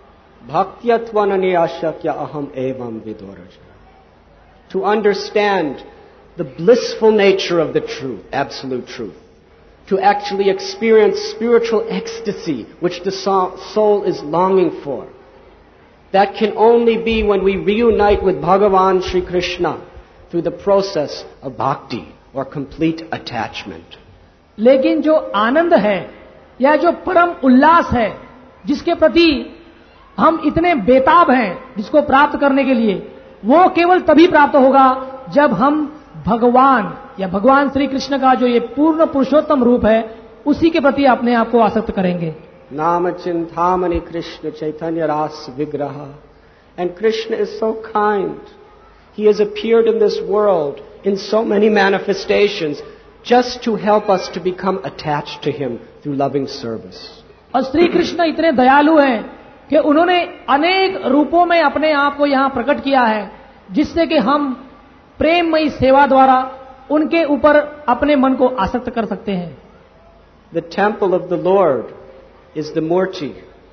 Bhaktyatvananyashakya aham evam vidoraja. To understand the blissful nature of the truth, absolute truth, to actually experience spiritual ecstasy which the soul is longing for, that can only be when we reunite with Bhagavan Sri Krishna through the process of bhakti or complete attachment. लेकिन जो आनंद है या जो परम उल्लास है जिसके प्रति हम इतने बेताब हैं, जिसको प्राप्त करने के लिए, वो केवल तभी प्राप्त होगा जब हम भगवान या भगवान श्री कृष्ण का जो ये पूर्ण पुरुषोत्तम रूप है उसी के प्रति अपने आप को आसक्त करेंगे. नाम चिंतामणि कृष्ण चैतन्य रास विग्रह. And Krishna is so kind. He has appeared in this world in so many manifestations just to help us to become attached to Him through loving service. और श्री कृष्ण इतने दयालु हैं कि उन्होंने अनेक रूपों में अपने आप को यहाँ प्रकट किया है, जिससे कि हम प्रेममयी सेवा द्वारा उनके ऊपर अपने मन को आसक्त कर सकते हैं. The temple of the Lord is the Murti.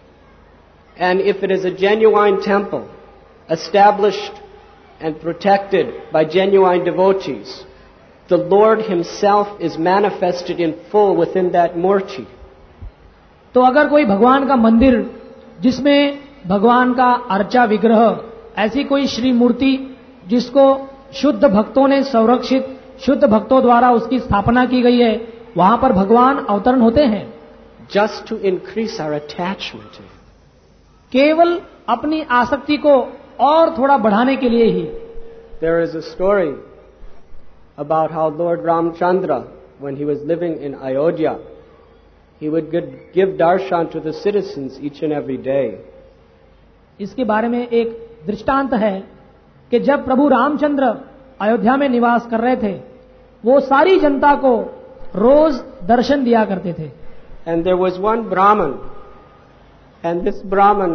And if it is a genuine temple, established and protected by genuine devotees, the Lord Himself is manifested in full within that Murti. तो अगर कोई भगवान का मंदिर जिसमें भगवान का अर्चा विग्रह, ऐसी कोई श्री मूर्ति जिसको शुद्ध भक्तों ने संरक्षित, शुद्ध भक्तों द्वारा उसकी स्थापना की गई है, वहां पर भगवान अवतरण होते हैं. Just to increase our attachment to Him. केवल अपनी आसक्ति को और थोड़ा बढ़ाने के लिए ही. There is a story about how Lord Ramchandra, when he was living in Ayodhya, he would give darshan to the citizens each and every day. इसके बारे में एक दृष्टांत है कि जब प्रभु रामचंद्र अयोध्या में निवास कर रहे थे, वो सारी जनता को रोज दर्शन दिया करते थे. And there was one Brahman, and this Brahman,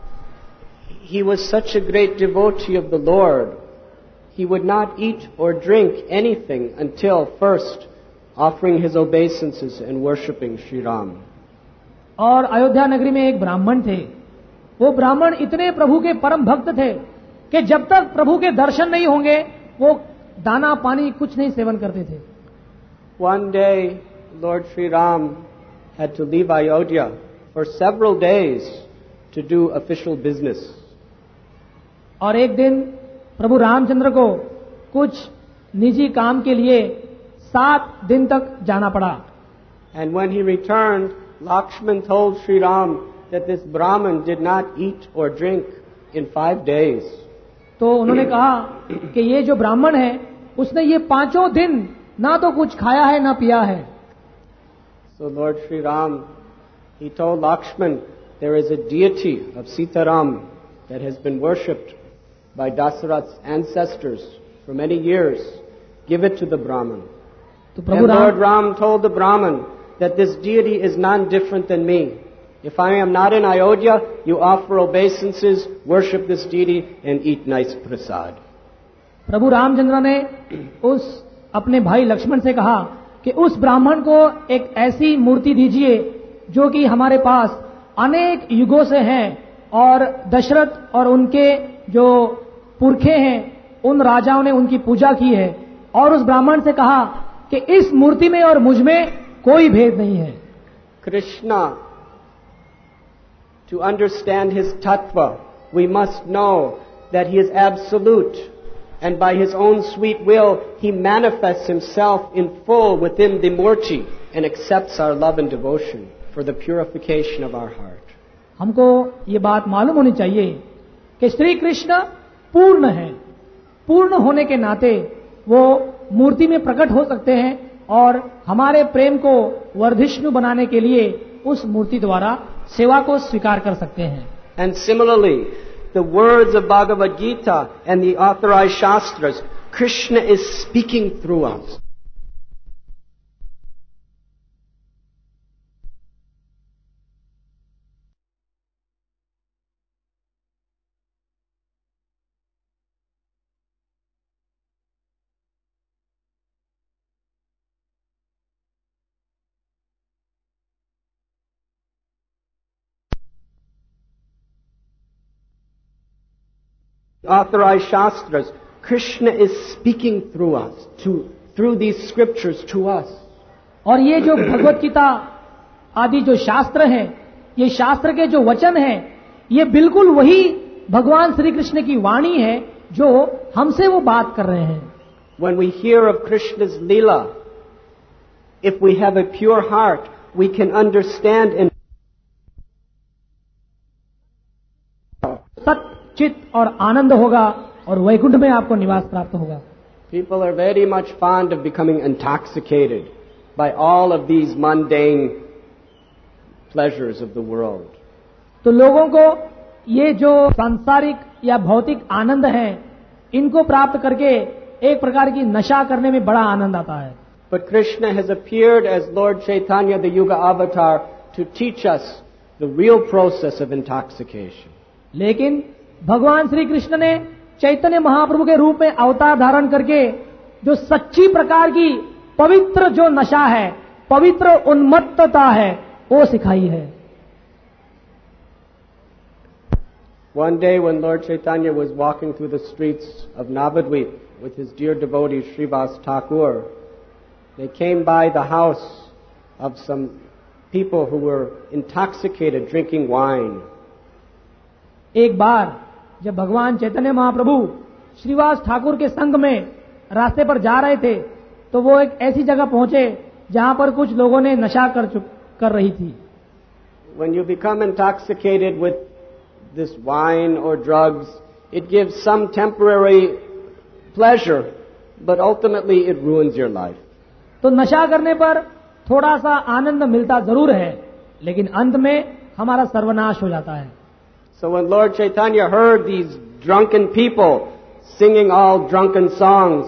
he was such a great devotee of the Lord, he would not eat or drink anything until first offering his obeisances and worshipping Shri Ram. और अयोध्या नगरी में एक ब्राह्मण थे. वो ब्राह्मण इतने प्रभु के परम भक्त थे कि जब तक प्रभु के दर्शन नहीं होंगे वो दाना पानी कुछ नहीं सेवन करते थे. One day, Lord Shri Ram had to leave Ayodhya for several days to do official business. और एक दिन प्रभु रामचंद्र को कुछ निजी काम के लिए सात दिन तक जाना पड़ा. And when he returned, Lakshman told Shri Ram that this Brahman did not eat or drink in five days. तो उन्होंने कहा कि ये जो ब्राह्मण है उसने ये पांचों दिन ना तो कुछ खाया है ना पिया है. So Lord Shri Ram, he told Lakshman, there is a deity of Sitaram that has been worshipped by Dasarath's ancestors for many years. Give it to the Brahman. तो And Prabhu Lord Ram Ram told the Brahman that this deity is none different than me. If I am not in Ayodhya, you offer obeisances, worship this deity, and eat nice prasad. प्रभु रामचंद्र ने उस अपने भाई लक्ष्मण से कहा कि उस ब्राह्मण को एक ऐसी मूर्ति दीजिए जो कि हमारे पास अनेक युगों से है और दशरथ और उनके जो पुरखे हैं उन राजाओं ने उनकी पूजा की है. और उस ब्राह्मण से कहा कि इस मूर्ति में और मुझ में कोई भेद नहीं है। Krishna, to understand his tattva, we must know that he is absolute, and by his own sweet will, he manifests himself in full within the Murti and accepts our love and devotion for the purification of our heart. हमको ये बात मालूम होनी चाहिए कि श्री कृष्ण पूर्ण है। पूर्ण होने के नाते वो मूर्ति में प्रकट हो सकते हैं और हमारे प्रेम को वर्धिष्णु बनाने के लिए उस मूर्ति द्वारा सेवा को स्वीकार कर सकते हैं। And similarly, the words of Bhagavad Gita and the authorized Shastras, Krishna is speaking through us. Authorized Shastras, Krishna is speaking through us, to, through these scriptures to us. और ये जो भगवत गीता आदि जो शास्त्र हैं, ये शास्त्र के जो वचन हैं, ये बिल्कुल वही भगवान श्री कृष्ण की वाणी है जो हमसे वो बात कर रहे हैं। When we hear of Krishna's Leela, if we have a pure heart, we can understand and चित और आनंद होगा और वैकुंठ में आपको निवास प्राप्त होगा। People are very much fond of becoming intoxicated by all of these mundane pleasures of the world. तो लोगों को ये जो सांसारिक या भौतिक आनंद है, इनको प्राप्त करके एक प्रकार की नशा करने में बड़ा आनंद आता है। But Krishna has appeared as Lord Chaitanya, the Yuga avatar, to teach us the real process of intoxication. लेकिन भगवान श्री कृष्ण ने चैतन्य महाप्रभु के रूप में अवतार धारण करके जो सच्ची प्रकार की पवित्र जो नशा है, पवित्र उन्मत्तता है, वो सिखाई है। One day when Lord Chaitanya was walking through the streets of Navadvip with his dear devotee Srivas Thakur, they came by the house of some people who were intoxicated drinking wine. एक बार जब भगवान चैतन्य महाप्रभु श्रीवास ठाकुर के संग में रास्ते पर जा रहे थे, तो वो एक ऐसी जगह पहुंचे जहां पर कुछ लोगों ने नशा कर कर रही थी। When you become intoxicated with this wine or drugs, it gives some temporary pleasure, but ultimately it ruins your life. तो नशा करने पर थोड़ा सा आनंद मिलता जरूर है, लेकिन अंत में हमारा सर्वनाश हो जाता है। So when Lord Chaitanya heard these drunken people singing all drunken songs,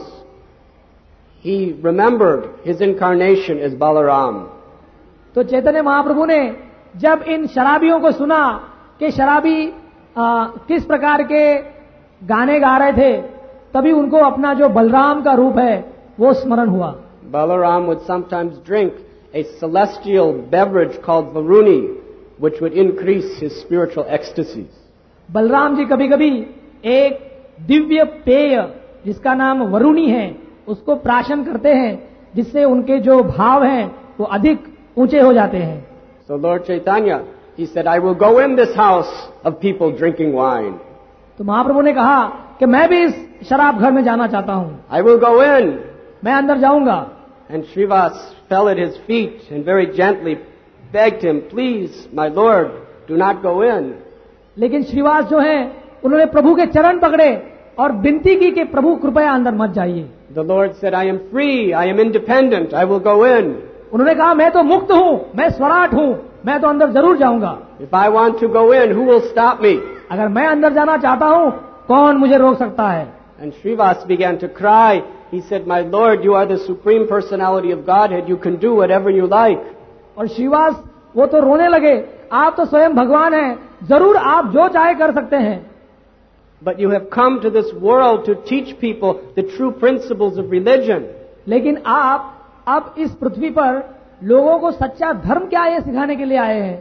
he remembered his incarnation as Balaram. तो चैतन्य महाप्रभु ने जब इन शराबियों को सुना कि शराबी आ, किस प्रकार के गाने गा रहे थे, तभी उनको अपना जो बलराम का रूप है वो स्मरण हुआ। Balaram would sometimes drink a celestial beverage called Varuni, which would increase his spiritual ecstasies. Balram ji कभी कभी एक दिव्य पेय जिसका नाम वरुणी है, उसको प्राशन करते हैं, जिससे उनके जो भाव हैं वो अधिक ऊंचे हो जाते हैं। So Lord Chaitanya, he said, I will go in this house of people drinking wine. तो महाप्रभु ने कहा कि मैं भी इस शराब घर में जाना चाहता हूं। I will go in. मैं अंदर जाऊंगा। And Srivas fell at his feet and very gently begged him, please, my Lord, do not go in. लेकिन श्रीवास जो हैं, उन्होंने प्रभु के चरण पकड़े और विनती की कि प्रभु कृपया अंदर मत जाइए। The Lord said, I am free, I am independent, I will go in. उन्होंने कहा मैं तो मुक्त हूं, मैं स्वराट हूं, मैं तो अंदर जरूर जाऊंगा। If I want to go in, who will stop me? अगर मैं अंदर जाना चाहता हूं, कौन मुझे रोक सकता है? And Srivas began to cry. He said, my Lord, you are the supreme personality of Godhead, you can do whatever you like. और श्रीवास वो तो रोने लगे, आप तो स्वयं भगवान हैं, जरूर आप जो चाहे कर सकते हैं। But you have come to this world to teach people the true principles of religion. लेकिन आप अब इस पृथ्वी पर लोगों को सच्चा धर्म क्या है ये सिखाने के लिए आए हैं।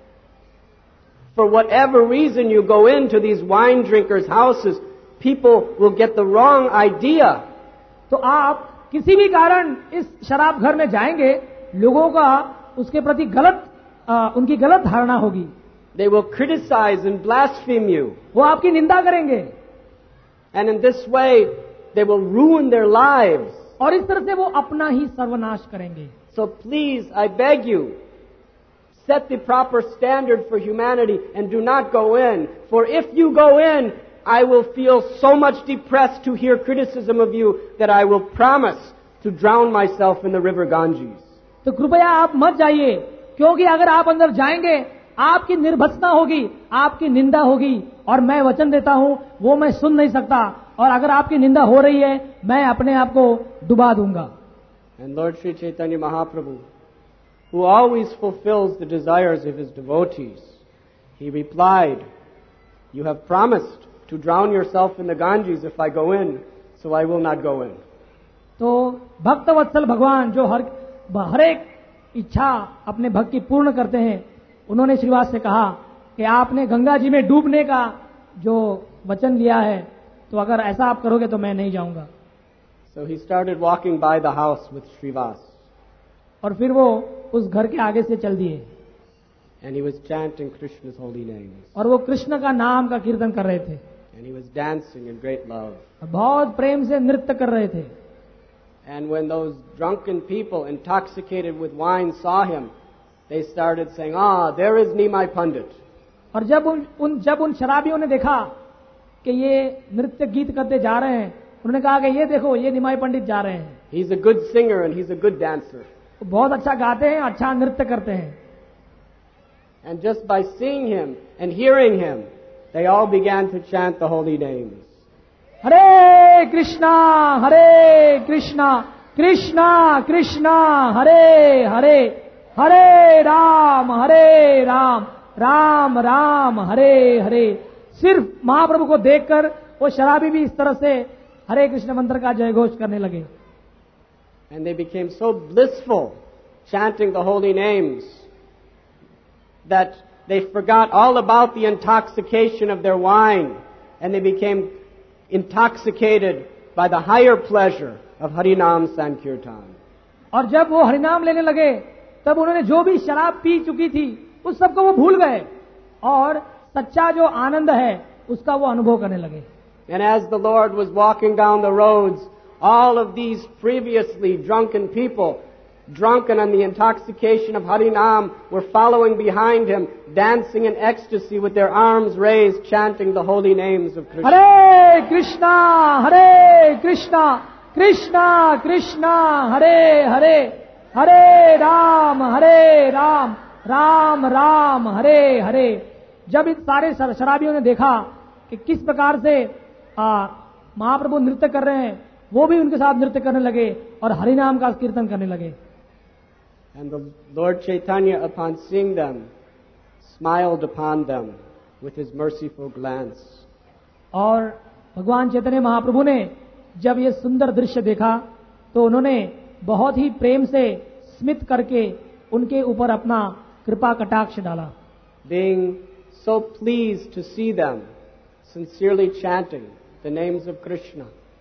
For whatever reason you go into these wine drinkers' houses, people will get the wrong idea. तो आप किसी भी कारण इस शराब घर में जाएंगे लोगों का उसके प्रति गलत आ, उनकी गलत धारणा होगी. They will criticize and blaspheme you. वो आपकी निंदा करेंगे. And in this way, they will ruin their lives. और इस तरह से वो अपना ही सर्वनाश करेंगे. So please, I beg you, set the proper standard for humanity and do not go in. For if you go in, I will feel so much depressed to hear criticism of you that I will promise to drown myself in the river Ganges. तो कृपया आप मत जाइए, क्योंकि अगर आप अंदर जाएंगे आपकी निर्भत्सना होगी, आपकी निंदा होगी, और मैं वचन देता हूं वो मैं सुन नहीं सकता, और अगर आपकी निंदा हो रही है मैं अपने आप को डुबा दूंगा. And Lord Sri Chaitanya Mahaprabhu, who always fulfills the desires of his devotees, he replied, you have promised to drown yourself in the Ganges if I go in, so I will not go in. तो भक्त वत्सल भगवान जो हर हर एक इच्छा अपने भक्त की पूर्ण करते हैं, उन्होंने श्रीवास से कहा कि आपने गंगा जी में डूबने का जो वचन लिया है, तो अगर ऐसा आप करोगे तो मैं नहीं जाऊंगा. So he started walking by the house with Srivas. और फिर वो उस घर के आगे से चल दिए. And he was chanting Krishna's holy names. और वो कृष्ण का नाम का कीर्तन कर रहे थे. And he was dancing in great love. बहुत प्रेम से नृत्य कर रहे थे. And when those drunken people intoxicated with wine saw him, they started saying, ah, there is Nimai Pandit. और जब उन, उन जब उन शराबियों ने देखा कि ये नृत्य गीत करते जा रहे हैं, उन्होंने कहा कि ये देखो ये निमाई पंडित जा रहे हैं. He's a good singer and he's a good dancer. वो बहुत अच्छा गाते हैं, अच्छा नृत्य करते हैं. And just by seeing him and hearing him, they all began to chant the holy names. हरे कृष्णा हरे कृष्णा कृष्णा कृष्णा हरे हरे हरे राम हरे राम राम राम हरे हरे. सिर्फ महाप्रभु को देखकर वो शराबी भी इस तरह से हरे कृष्ण मंत्र का जय घोष करने लगे. And they became so blissful chanting the holy names that they forgot all about the intoxication of their wine, and they became intoxicated by the higher pleasure of Harinam Sankirtan. और जब वो हरिनाम लेने लगे तब उन्होंने जो भी शराब पी चुकी थी उस सबको वो भूल गए और सच्चा जो आनंद है उसका वो अनुभव करने लगे. And as the Lord was walking down the roads, all of these previously drunken people, drunken on the intoxication of Harinam, were following behind him, dancing in ecstasy with their arms raised, chanting the holy names of Krishna. Hare Krishna, Hare Krishna, Krishna Krishna, Hare Hare, Hare Ram, Hare Ram, Ram Ram, Hare Hare. जब इन सारे शराबियों ने देखा कि किस प्रकार से आ, महाप्रभु नृत्य कर रहे हैं, वो भी उनके साथ नृत्य करने लगे और हरिनाम का कीर्तन करने लगे. And the Lord Chaitanya, upon seeing them, smiled upon them with his merciful glance. और भगवान चैतन्य महाप्रभु ने जब ये सुंदर दृश्य देखा तो उन्होंने बहुत ही प्रेम से स्मित करके उनके ऊपर अपना कृपा कटाक्ष डाला. Being so pleased to see them sincerely chanting the names of Krishna,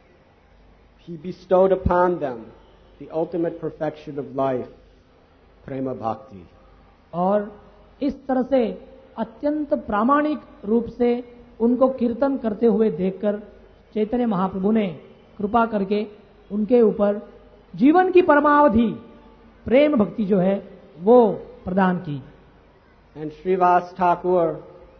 he bestowed upon them the ultimate perfection of life, prema bhakti. और इस तरह से अत्यंत प्रामाणिक रूप से उनको कीर्तन करते हुए देखकर चैतन्य महाप्रभु ने कृपा करके उनके ऊपर जीवन की परमावधि प्रेम भक्ति जो है वो प्रदान की. And Srivas Thakur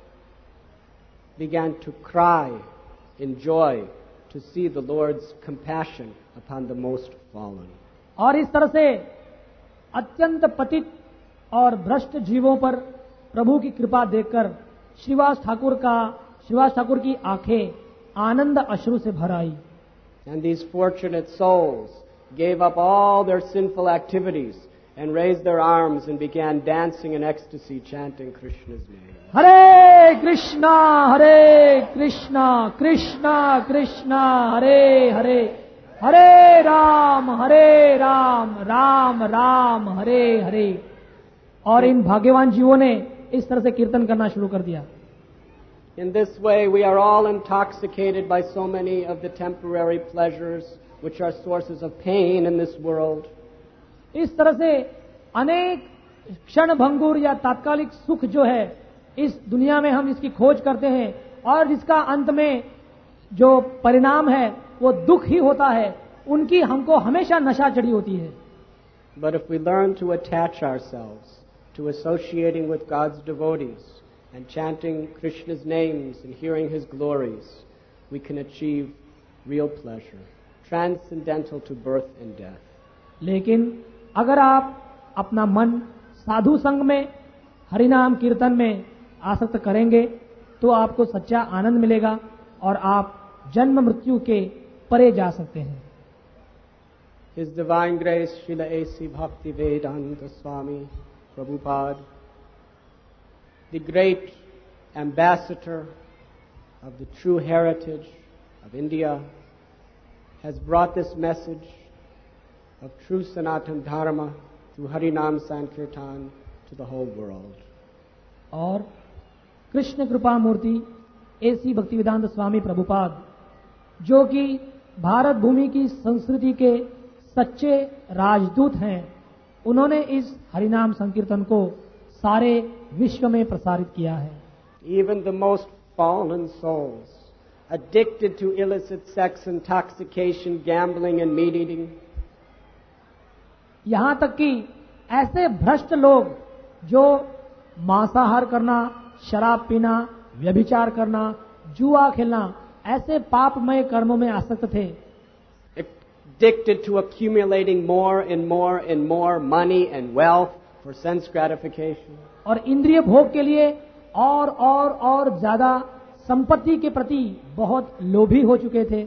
began to cry in joy to see the Lord's compassion upon the most fallen. और इस तरह से अत्यंत पतित और भ्रष्ट जीवों पर प्रभु की कृपा देखकर श्रीवास ठाकुर का श्रीवास ठाकुर की आंखें आनंद अश्रु से भर आई. And these fortunate souls gave up all their sinful activities and raised their arms and began dancing in ecstasy, chanting Krishna's name. Hare Krishna, Hare Krishna, Krishna Krishna, Hare Hare, Hare Ram, Hare Ram, Ram Ram, Hare Hare. और इन भाग्यवान जीवों ने इस तरह से कीर्तन करना शुरू कर दिया. In this way, we are all intoxicated by so many of the temporary pleasures which are sources of pain in this world. इस तरह से अनेक क्षण भंगुर या तात्कालिक सुख जो है इस दुनिया में हम इसकी खोज करते हैं और जिसका अंत में जो परिणाम है वो दुख ही होता है, उनकी हमको हमेशा नशा चढ़ी होती है। But if we learn to attach ourselves to associating with God's devotees and chanting Krishna's names and hearing His glories, we can achieve real pleasure, transcendental to birth and death. लेकिन अगर आप अपना मन साधु संग में, हरिनाम कीर्तन में आसक्त करेंगे तो आपको सच्चा आनंद मिलेगा और आप जन्म मृत्यु के परे जा सकते हैं। His Divine Grace Srila A C Bhaktivedanta Swami Prabhupada, the great ambassador of the true heritage of India, has brought this message of true Sanatana Dharma through Harinam Sankirtan to the whole world. और कृष्ण कृपा मूर्ति AC Bhaktivedanta स्वामी प्रभुपाद, जो कि भारत भूमि की संस्कृति के सच्चे राजदूत हैं, उन्होंने इस हरिनाम संकीर्तन को सारे विश्व में प्रसारित किया है। Even the most fallen souls, addicted to illicit sex, intoxication, gambling and meat eating, यहां तक कि ऐसे भ्रष्ट लोग जो मांसाहार करना, शराब पीना, व्यभिचार करना, जुआ खेलना, ऐसे पापमय कर्मों में आसक्त थे, addicted to accumulating more and more and more money and wealth for sense gratification, और इंद्रिय भोग के लिए और और और ज्यादा संपत्ति के प्रति बहुत लोभी हो चुके थे,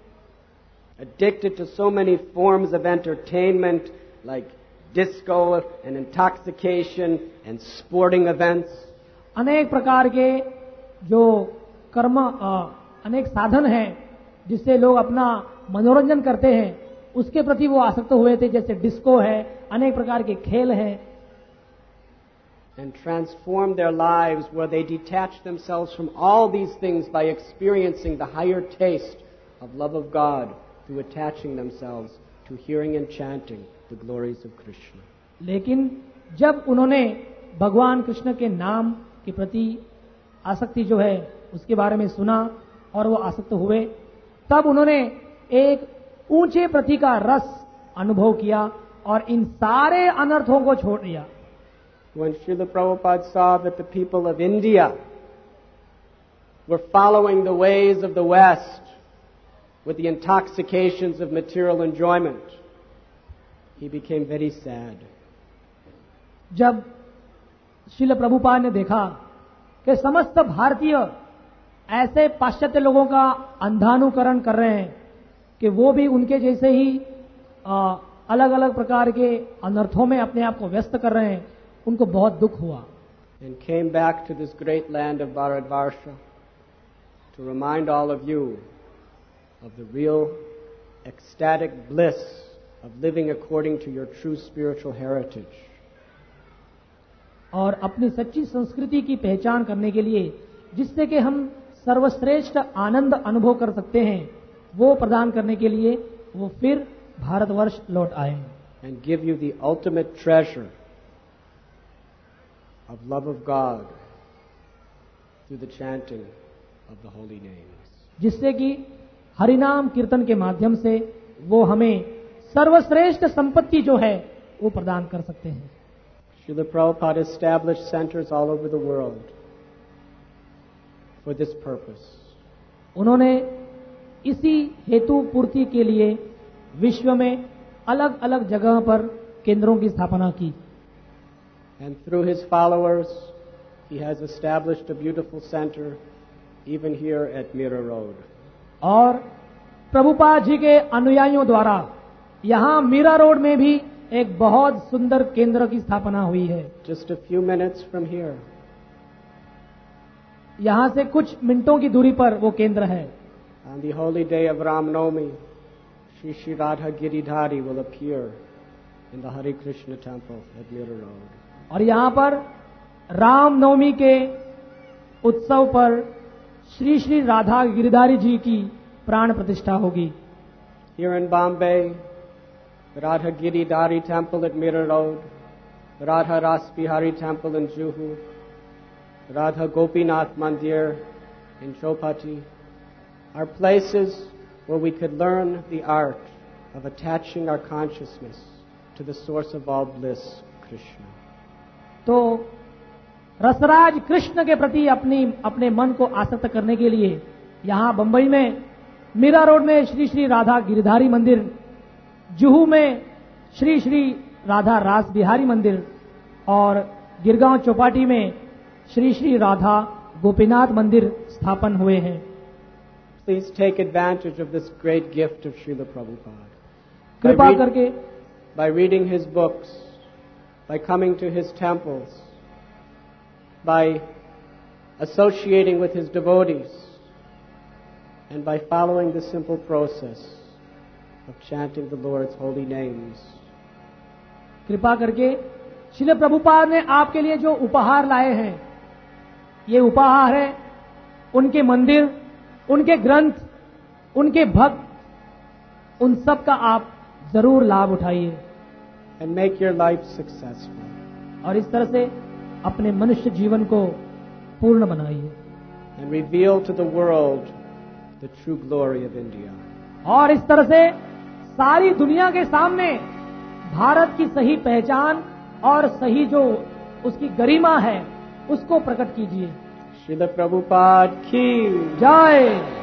addicted to so many forms of entertainment like disco and intoxication and sporting events, अनेक प्रकार के जो कर्म अनेक साधन हैं जिससे लोग अपना मनोरंजन करते हैं, उसके प्रति वो आसक्त हुए थे, जैसे डिस्को है, अनेक प्रकार के खेल हैं, and transform their lives where they detach themselves from all these things by experiencing the higher taste of love of God through attaching themselves to hearing and chanting the glories of Krishna. लेकिन जब उन्होंने भगवान कृष्ण के नाम के प्रति आसक्ति जो है उसके बारे में सुना और वो आसक्त हुए, तब उन्होंने एक ऊंचे प्रति का रस अनुभव किया और इन सारे अनर्थों को छोड़ दिया। When Srila Prabhupada saw that the people of India were following the ways of the West with the intoxications of material enjoyment, he became very sad. जब श्रील प्रभुपाद ने देखा कि समस्त भारतीय ऐसे पाश्चात्य लोगों का अंधानुकरण कर रहे हैं कि वो भी उनके जैसे ही अलग अलग प्रकार के अनर्थों में अपने आप को व्यस्त कर रहे हैं, उनको बहुत दुख हुआ। And came back to this great land of Bharatvarsha to remind all of you of the real ecstatic bliss of living according to your true spiritual heritage. और अपनी सच्ची संस्कृति की पहचान करने के लिए जिससे कि हम सर्वश्रेष्ठ आनंद अनुभव कर सकते हैं, वो प्रदान करने के लिए वो फिर भारतवर्ष लौट आए। And give you the ultimate treasure of love of God through the chanting of the holy names. जिससे कि हरिनाम कीर्तन के माध्यम से वो हमें सर्वश्रेष्ठ संपत्ति जो है वो प्रदान कर सकते हैं। Srila Prabhupada established centers all over the world for this purpose. उन्होंने इसी हेतु पूर्ति के लिए विश्व में अलग अलग जगह पर केंद्रों की स्थापना की। And through his followers, he has established a beautiful center even here at Mira Road. और प्रभुपाद जी के अनुयायियों द्वारा यहाँ मीरा रोड में भी एक बहुत सुंदर केंद्र की स्थापना हुई है। Just a few minutes from here. यहाँ से कुछ मिनटों की दूरी पर वो केंद्र है। On the holy day of Ram Navami, Shri Shri Radha Giridhari will appear in the Hare Krishna temple at Mira Road. और यहाँ पर राम नवमी के उत्सव पर श्री श्री राधा गिरिधारी जी की प्राण प्रतिष्ठा होगी। Here in Bombay, the Radha Giridhari temple at Mira Road Radha Ras Bihari Temple in Juhu, Radha Gopinath Mandir in Chopati are places where we could learn the art of attaching our consciousness to the source of all bliss, Krishna. तो रसराज कृष्ण के प्रति अपनी अपने मन को आसक्त करने के लिए यहाँ बंबई में मीरा रोड में श्री श्री राधा गिरधारी मंदिर, जुहू में श्री श्री राधा रास बिहारी मंदिर और गिरगांव चौपाटी में श्री श्री राधा गोपीनाथ मंदिर स्थापन हुए हैं. Please take advantage of this great gift of Srila Prabhupada. कृपा By, read, करके by reading his books, by coming to his temples, by associating with his devotees, and by following the simple process of chanting the Lord's holy names. कृपा करके श्रील प्रभुपाद ने आपके लिए जो उपहार लाए हैं, ये उपहार है उनके मंदिर, उनके ग्रंथ, उनके भक्त, उन सब का आप जरूर लाभ उठाइए And make your life successful. और इस तरह से अपने मनुष्य जीवन को पूर्ण बनाइए And reveal to the world the true glory of India. और इस तरह से सारी दुनिया के सामने भारत की सही पहचान और सही जो उसकी गरिमा है उसको प्रकट कीजिए. Srila Prabhupada ki जय.